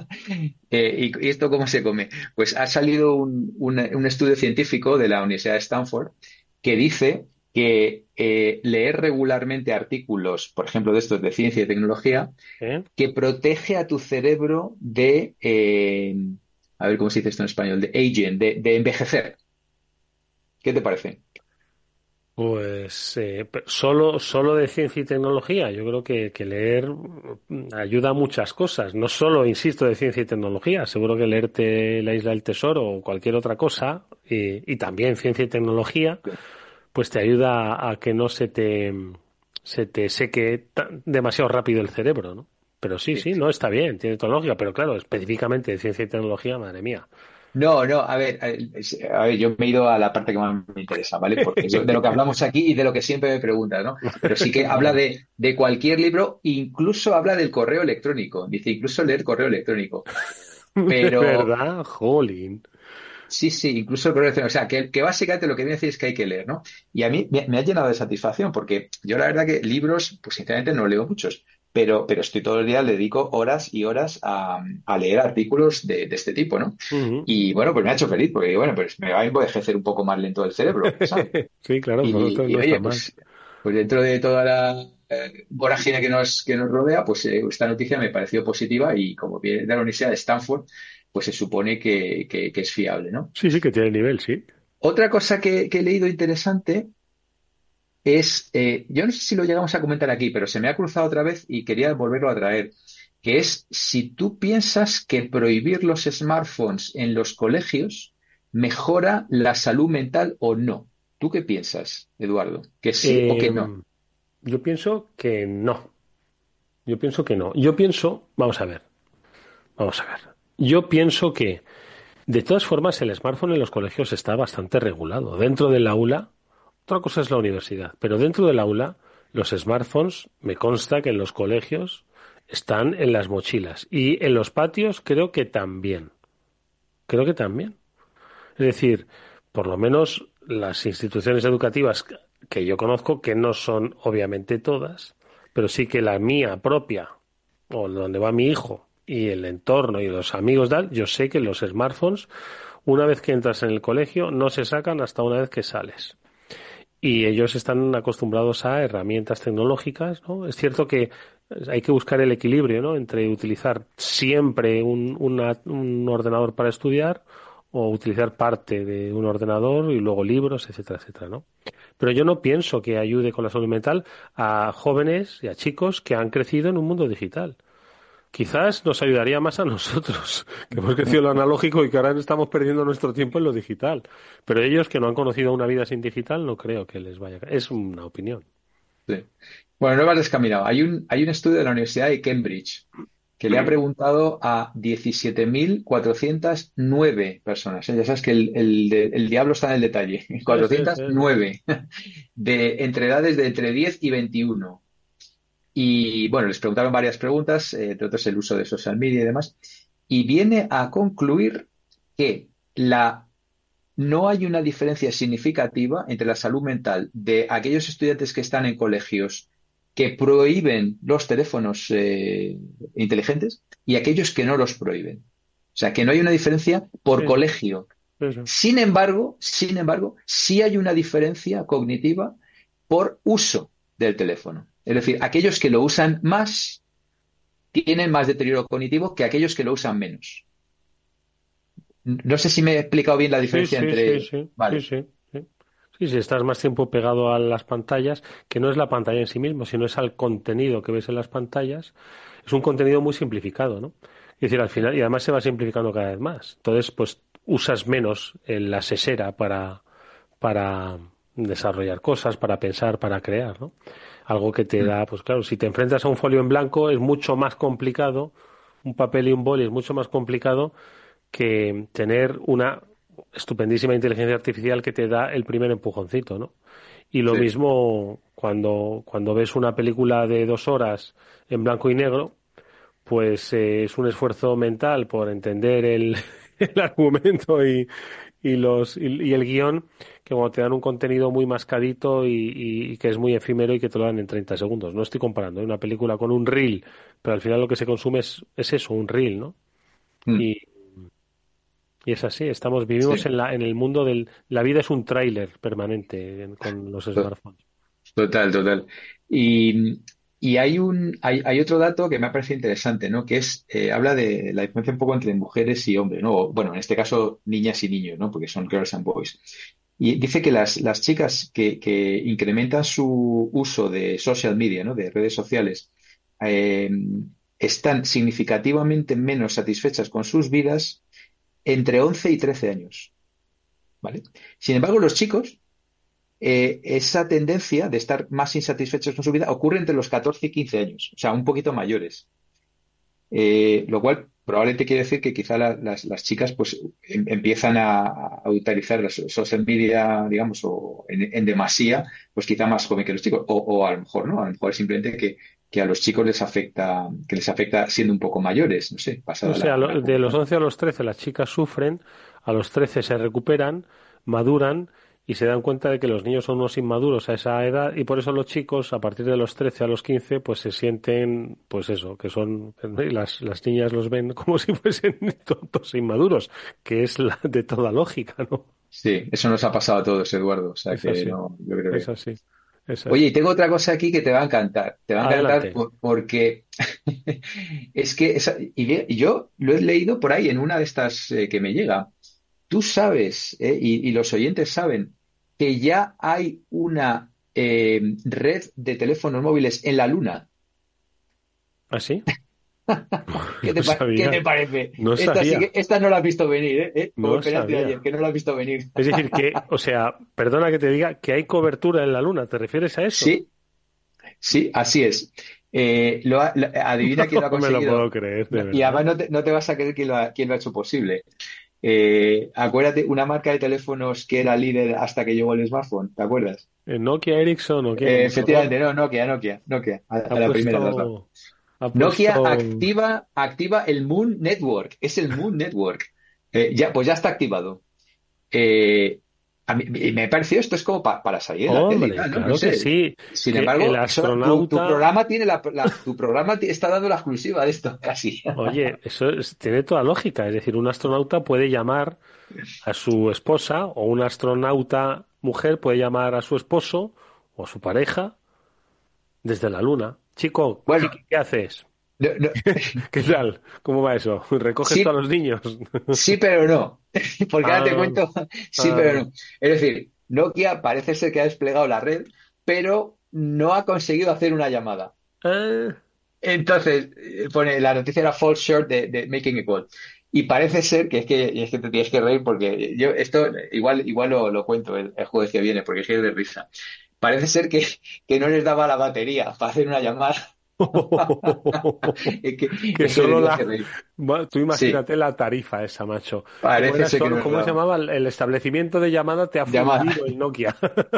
eh, y, ¿Y esto cómo se come? Pues ha salido un, un, un estudio científico de la Universidad de Stanford que dice que eh, leer regularmente artículos, por ejemplo, de estos de ciencia y tecnología, ¿Eh? que protege a tu cerebro de, eh, a ver cómo se dice esto en español, de aging, de, de envejecer. ¿Qué te parece? Pues eh, solo, solo de ciencia y tecnología. Yo creo que, que leer ayuda a muchas cosas. No solo, insisto, de ciencia y tecnología. Seguro que leerte La Isla del Tesoro o cualquier otra cosa, y, y también ciencia y tecnología, pues te ayuda a, a que no se te, se te seque tan, demasiado rápido el cerebro, ¿no? Pero sí, sí, no, está bien, tiene toda lógica. Pero claro, específicamente de ciencia y tecnología, madre mía. No, no, a ver, a, a ver, yo me he ido a la parte que más me interesa, ¿vale? Porque yo, de lo que hablamos aquí y de lo que siempre me preguntas, ¿no? Pero sí que habla de, de cualquier libro, incluso habla del correo electrónico, dice incluso leer correo electrónico. Pero... ¿Verdad? Jolín. Sí, sí, incluso el correo electrónico. O sea, que, que básicamente lo que viene a decir es que hay que leer, ¿no? Y a mí me, me ha llenado de satisfacción porque yo la verdad que libros, pues sinceramente no leo muchos. Pero, pero estoy todo el día, le dedico horas y horas a, a leer artículos de, de este tipo, ¿no? Uh-huh. Y bueno, pues me ha hecho feliz, porque bueno, pues me va a envejecer un poco más lento el cerebro, ¿sabes? Sí, claro, y, no, no y está oye, mal. pues, pues dentro de toda la eh, vorágine que nos, que nos rodea, pues eh, esta noticia me pareció positiva y como viene de la Universidad de Stanford, pues se supone que, que, que es fiable, ¿no? Sí, sí, que tiene nivel, sí. Otra cosa que, que he leído interesante es, eh, yo no sé si lo llegamos a comentar aquí, pero se me ha cruzado otra vez y quería volverlo a traer, que es si tú piensas que prohibir los smartphones en los colegios mejora la salud mental o no. ¿Tú qué piensas, Eduardo? ¿Que sí eh, o que no? Yo pienso que no. Yo pienso que no. Yo pienso, vamos a ver, vamos a ver. Yo pienso que, de todas formas, el smartphone en los colegios está bastante regulado. Dentro del aula, otra cosa es la universidad, pero dentro del aula, los smartphones, me consta que en los colegios están en las mochilas y en los patios creo que también. Creo que también. Es decir, por lo menos las instituciones educativas que yo conozco, que no son obviamente todas, pero sí que la mía propia, o donde va mi hijo, y el entorno y los amigos tal, yo sé que los smartphones, una vez que entras en el colegio, no se sacan hasta una vez que sales. Y ellos están acostumbrados a herramientas tecnológicas, ¿no? Es cierto que hay que buscar el equilibrio, ¿no? Entre utilizar siempre un, una, un ordenador para estudiar o utilizar parte de un ordenador y luego libros, etcétera, etcétera, ¿no? Pero yo no pienso que ayude con la salud mental a jóvenes y a chicos que han crecido en un mundo digital. Quizás nos ayudaría más a nosotros, que hemos crecido en lo analógico y que ahora estamos perdiendo nuestro tiempo en lo digital. Pero ellos que no han conocido una vida sin digital, no creo que les vaya. Es una opinión. Sí. Bueno, no vas descaminado. Hay un, hay un estudio de la Universidad de Cambridge que le ha preguntado a diecisiete mil cuatrocientas nueve personas. Ya sabes que el, el, el diablo está en el detalle. cuatrocientas nueve de, entre edades de entre diez y veintiuno. Y bueno, les preguntaron varias preguntas, eh, entre otras el uso de social media y demás. Y viene a concluir que la, no hay una diferencia significativa entre la salud mental de aquellos estudiantes que están en colegios que prohíben los teléfonos eh, inteligentes y aquellos que no los prohíben. O sea, que no hay una diferencia por Sí. colegio. Eso. Sin embargo, sin embargo, sí hay una diferencia cognitiva por uso del teléfono. Es decir, aquellos que lo usan más tienen más deterioro cognitivo que aquellos que lo usan menos. No sé si me he explicado bien la diferencia sí, sí, entre... sí, sí, Vale. sí, sí, sí. Sí, si estás más tiempo pegado a las pantallas, que no es la pantalla en sí mismo, sino es al contenido que ves en las pantallas, es un contenido muy simplificado, ¿no? Es decir, al final, y además se va simplificando cada vez más. Entonces, pues usas menos en la sesera para, para desarrollar cosas, para pensar, para crear, ¿no? Algo que te da, pues claro, si te enfrentas a un folio en blanco es mucho más complicado, un papel y un boli es mucho más complicado que tener una estupendísima inteligencia artificial que te da el primer empujoncito, ¿no? Y lo Sí. mismo cuando, cuando ves una película de dos horas en blanco y negro, pues eh, es un esfuerzo mental por entender el, el argumento y, y los y, y el guión, que cuando te dan un contenido muy mascadito y, y, y que es muy efímero y que te lo dan en treinta segundos. No estoy comparando, ¿eh? Una película con un reel, pero al final lo que se consume es, es eso, un reel, ¿no? Mm. Y, y es así, estamos, vivimos Sí. en la, en el mundo del, la vida es un tráiler permanente en- con los To- smartphones. Total, total. Y, y hay un, hay, hay otro dato que me ha parecido interesante, ¿no? Que es, eh, habla de la diferencia un poco entre mujeres y hombres, ¿no? O, bueno, en este caso, niñas y niños, ¿no? Porque son girls and boys. Y dice que las, las chicas que, que incrementan su uso de social media, ¿no? De redes sociales, eh, están significativamente menos satisfechas con sus vidas entre once y trece años, ¿vale? Sin embargo, los chicos, eh, esa tendencia de estar más insatisfechos con su vida ocurre entre los catorce y quince años, o sea, un poquito mayores. Eh, lo cual probablemente quiere decir que quizá la- las, las chicas pues em- empiezan a, a utilizar las social media, digamos, o en, en demasía, pues quizá más joven que los chicos, o, o a lo mejor no, a lo mejor es simplemente que, que a los chicos les afecta, que les afecta siendo un poco mayores, no sé, pasada O sea, la, lo- la de los pubertad. once a los trece las chicas sufren, a los trece se recuperan, maduran y se dan cuenta de que los niños son unos inmaduros a esa edad y por eso los chicos a partir de los trece a los quince pues se sienten, pues eso, que son, y las, las niñas los ven como si fuesen tontos e inmaduros, que es la de toda lógica, ¿no? Sí, eso nos ha pasado a todos, Eduardo, o sea Es que así, no, yo creo es que... así, es Oye, así. y tengo otra cosa aquí que te va a encantar. Te va a encantar Adelante. por- porque es que esa- y le- y yo lo he leído por ahí en una de estas eh, que me llega. Tú sabes, eh, y, y los oyentes saben, que ya hay una eh, red de teléfonos móviles en la Luna. ¿Ah, sí? ¿Qué te, No pa- qué sabía, te parece? no Esta, sí sabía, que- esta no la has visto venir, ¿eh? ¿Eh? Como no el penalti de sabía. ayer, que no la has visto venir. Es decir, que, o sea, perdona que te diga que hay cobertura en la Luna, ¿te refieres a eso? Sí, sí, así es. Eh, lo ha- lo- adivina quién lo ha No me lo puedo conseguido. creer, de No, y además verdad. no te, no te vas a creer quién lo ha, quién lo ha hecho posible. Eh, acuérdate, una marca de teléfonos que era líder hasta que llegó el smartphone, ¿te acuerdas? ¿Eh, ¿Nokia, Ericsson o quién? Eh, Motorola. efectivamente, no, Nokia, Nokia, Nokia, a, Ha a la primera las dado. puesto, ha Nokia puesto, activa, activa el Moon Network, es el Moon Network. Eh, ya, pues ya está activado. Eh, a mí me me pareció esto es como pa- para salir en la tele y hombre, tal, ¿no? No claro que sé. sí, Sin que el embargo, eso- tu, tu astronauta, programa tiene la, la- tu programa ti- está dando la exclusiva de esto, casi. oye, eso es- tiene toda lógica, es decir, un astronauta puede llamar a su esposa o un astronauta mujer puede llamar a su esposo o a su pareja desde la Luna. Chico, Bueno, chiqui, ¿qué haces? no- no, ¿Qué tal? ¿Cómo va eso? ¿Recoges tú a sí, los niños? sí, pero no. Porque ahora te Ah, cuento, sí, pero ah, no. Es decir, Nokia parece ser que ha desplegado la red, pero no ha conseguido hacer una llamada. ah. Entonces, eh, pone la noticia era false short de, de Making a Call. Y parece ser que es que, y es que te tienes que reír porque yo esto igual, igual lo, lo cuento el, el jueves que viene porque es que es de risa. Parece ser que, que no les daba la batería para hacer una llamada que, que solo la... Tú imagínate sí. La tarifa esa, macho. Parece ser ¿Cómo, que ¿cómo se llamaba? El establecimiento de llamada te ha fundido el Nokia.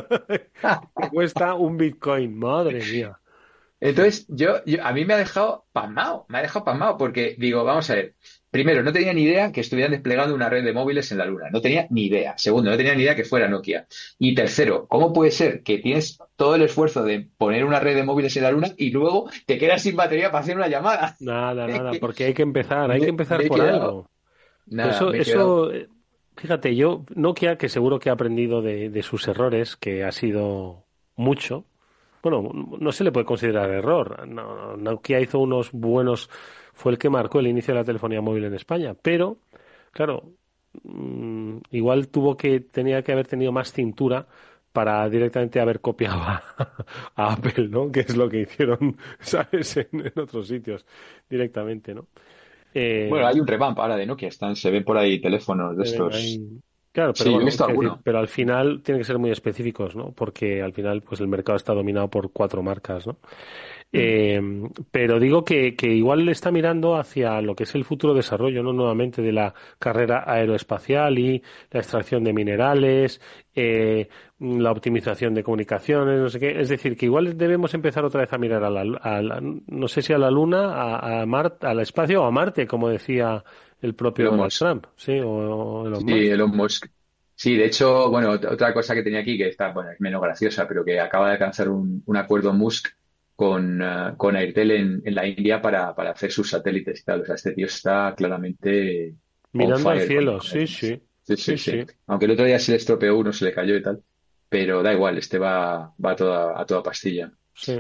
Que cuesta un Bitcoin, madre mía. Entonces, yo, yo, a mí me ha dejado pasmado, me ha dejado pasmado, porque digo, vamos a ver, primero, no tenía ni idea que estuvieran desplegando una red de móviles en la Luna, no tenía ni idea. Segundo, no tenía ni idea que fuera Nokia. Y tercero, ¿cómo puede ser que tienes todo el esfuerzo de poner una red de móviles en la Luna y luego te quedas sin batería para hacer una llamada? Nada, nada, porque hay que empezar, hay me, que empezar por quedado, algo. Nada, eso, me eso, fíjate, yo, Nokia, que seguro que ha aprendido de, de sus errores, que ha sido mucho. Bueno, no se le puede considerar error. No, Nokia hizo unos buenos, fue el que marcó el inicio de la telefonía móvil en España, pero, claro, mmm, igual tuvo que, tenía que haber tenido más cintura para directamente haber copiado a, a Apple, ¿no? Que es lo que hicieron, ¿sabes? En, en otros sitios, directamente, ¿no? Eh, bueno, hay un revamp ahora de Nokia, están, se ven por ahí teléfonos de estos... Ahí... Claro, pero, sí, bueno, he visto decir, alguno. pero al final tienen que ser muy específicos, ¿no? Porque al final, pues el mercado está dominado por cuatro marcas, ¿no? Mm. Eh, pero digo que, que igual le está mirando hacia lo que es el futuro desarrollo, ¿no? Nuevamente de la carrera aeroespacial y la extracción de minerales, eh, la optimización de comunicaciones, no sé qué. Es decir, que igual debemos empezar otra vez a mirar a la, a la no sé si a la Luna, a, a Marte, al espacio o a Marte, como decía el propio Donald Trump, sí, o, o Elon Musk. Sí, Elon Musk. Sí, de hecho, bueno, otra cosa que tenía aquí que está, bueno, es menos graciosa, pero que acaba de alcanzar un, un acuerdo Musk con, uh, con Airtel en, en la India para, para hacer sus satélites y tal. O sea, este tío está claramente mirando al cielo, sí, sí. Sí, sí, sí, sí. Aunque el otro día se le estropeó uno, se le cayó y tal, pero da igual, este va, va a toda, a toda pastilla. Sí.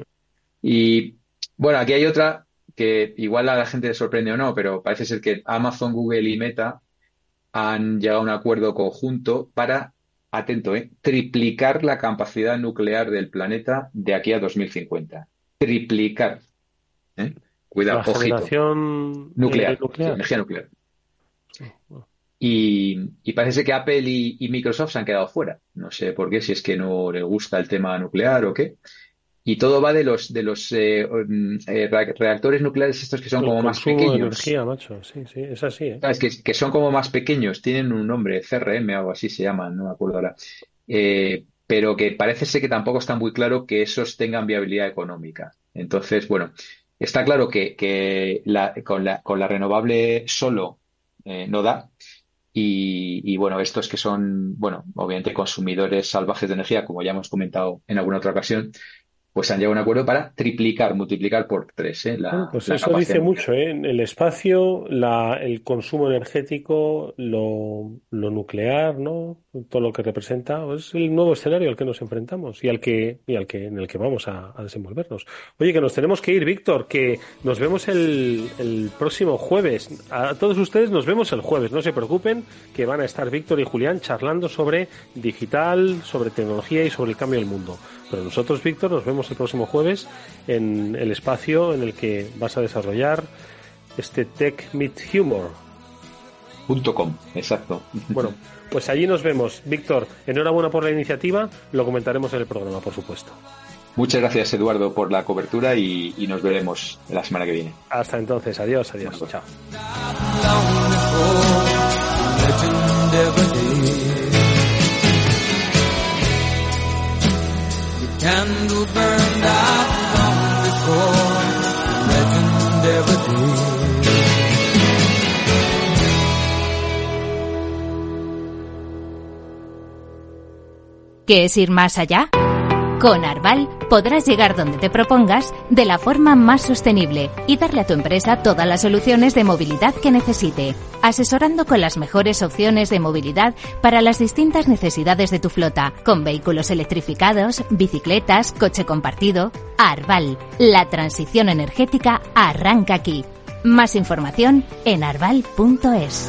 Y bueno, aquí hay otra que igual a la gente le sorprende o no, pero parece ser que Amazon, Google y Meta han llegado a un acuerdo conjunto para, atento, eh, triplicar la capacidad nuclear del planeta de aquí a dos mil cincuenta. Triplicar. ¿eh? Cuidado, la ojito. Generación nuclear, eh, nuclear. Sí, energía nuclear. Sí, bueno. Y, y parece que Apple y, y Microsoft se han quedado fuera. No sé por qué, si es que no les gusta el tema nuclear o qué. Y todo va de los de los eh, eh, reactores nucleares estos que son el como más pequeños. De energía, macho. Sí, sí, es así. ¿eh? ¿Sabes? Que, que son como más pequeños, tienen un nombre, C R M o algo así se llaman, no me acuerdo ahora. Eh, pero que parece ser que tampoco está muy claro que esos tengan viabilidad económica. Entonces, bueno, está claro que, que la, con, la, con la renovable solo eh, no da. Y, y bueno, estos que son, bueno, obviamente consumidores salvajes de energía, como ya hemos comentado en alguna otra ocasión, pues han llegado a un acuerdo para triplicar, multiplicar por tres, ¿eh? La, bueno, pues la eso dice mucho, ¿eh? El espacio, la, el consumo energético, lo, lo nuclear, ¿no? Todo lo que representa, es el nuevo escenario al que nos enfrentamos y al que, y al que, en el que vamos a, a desenvolvernos. Oye, que nos tenemos que ir, Víctor, que nos vemos el, el próximo jueves. A todos ustedes nos vemos el jueves, no se preocupen, que van a estar Víctor y Julián charlando sobre digital, sobre tecnología y sobre el cambio del mundo. Pero nosotros, Víctor, nos vemos el próximo jueves en el espacio en el que vas a desarrollar este Tech Meet Humor. Punto com, exacto. Bueno, pues allí nos vemos. Víctor, enhorabuena por la iniciativa, lo comentaremos en el programa, por supuesto. Muchas gracias, Eduardo, por la cobertura y, y nos veremos la semana que viene. Hasta entonces, adiós, adiós, bueno, chao. Candle burned out long before, legend ever did. ¿Qué es ir más allá? Con Arval podrás llegar donde te propongas de la forma más sostenible y darle a tu empresa todas las soluciones de movilidad que necesite, asesorando con las mejores opciones de movilidad para las distintas necesidades de tu flota, con vehículos electrificados, bicicletas, coche compartido. Arval, la transición energética arranca aquí. Más información en arval punto es.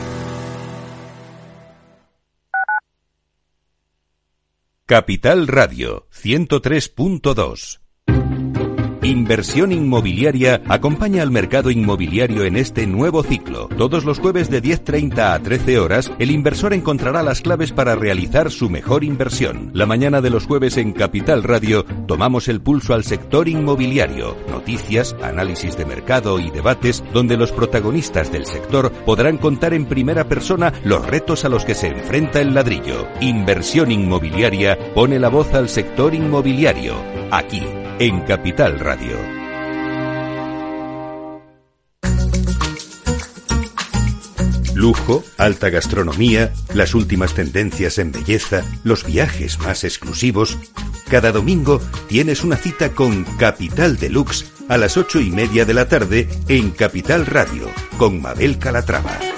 Capital Radio ciento tres punto dos. Inversión Inmobiliaria acompaña al mercado inmobiliario en este nuevo ciclo. Todos los jueves de diez treinta a trece horas, el inversor encontrará las claves para realizar su mejor inversión. La mañana de los jueves en Capital Radio tomamos el pulso al sector inmobiliario. Noticias, análisis de mercado y debates donde los protagonistas del sector podrán contar en primera persona los retos a los que se enfrenta el ladrillo. Inversión Inmobiliaria pone la voz al sector inmobiliario. Aquí, en Capital Radio. Lujo, alta gastronomía, las últimas tendencias en belleza, los viajes más exclusivos. Cada domingo tienes una cita con Capital Deluxe a las ocho y media de la tarde en Capital Radio, con Mabel Calatrava.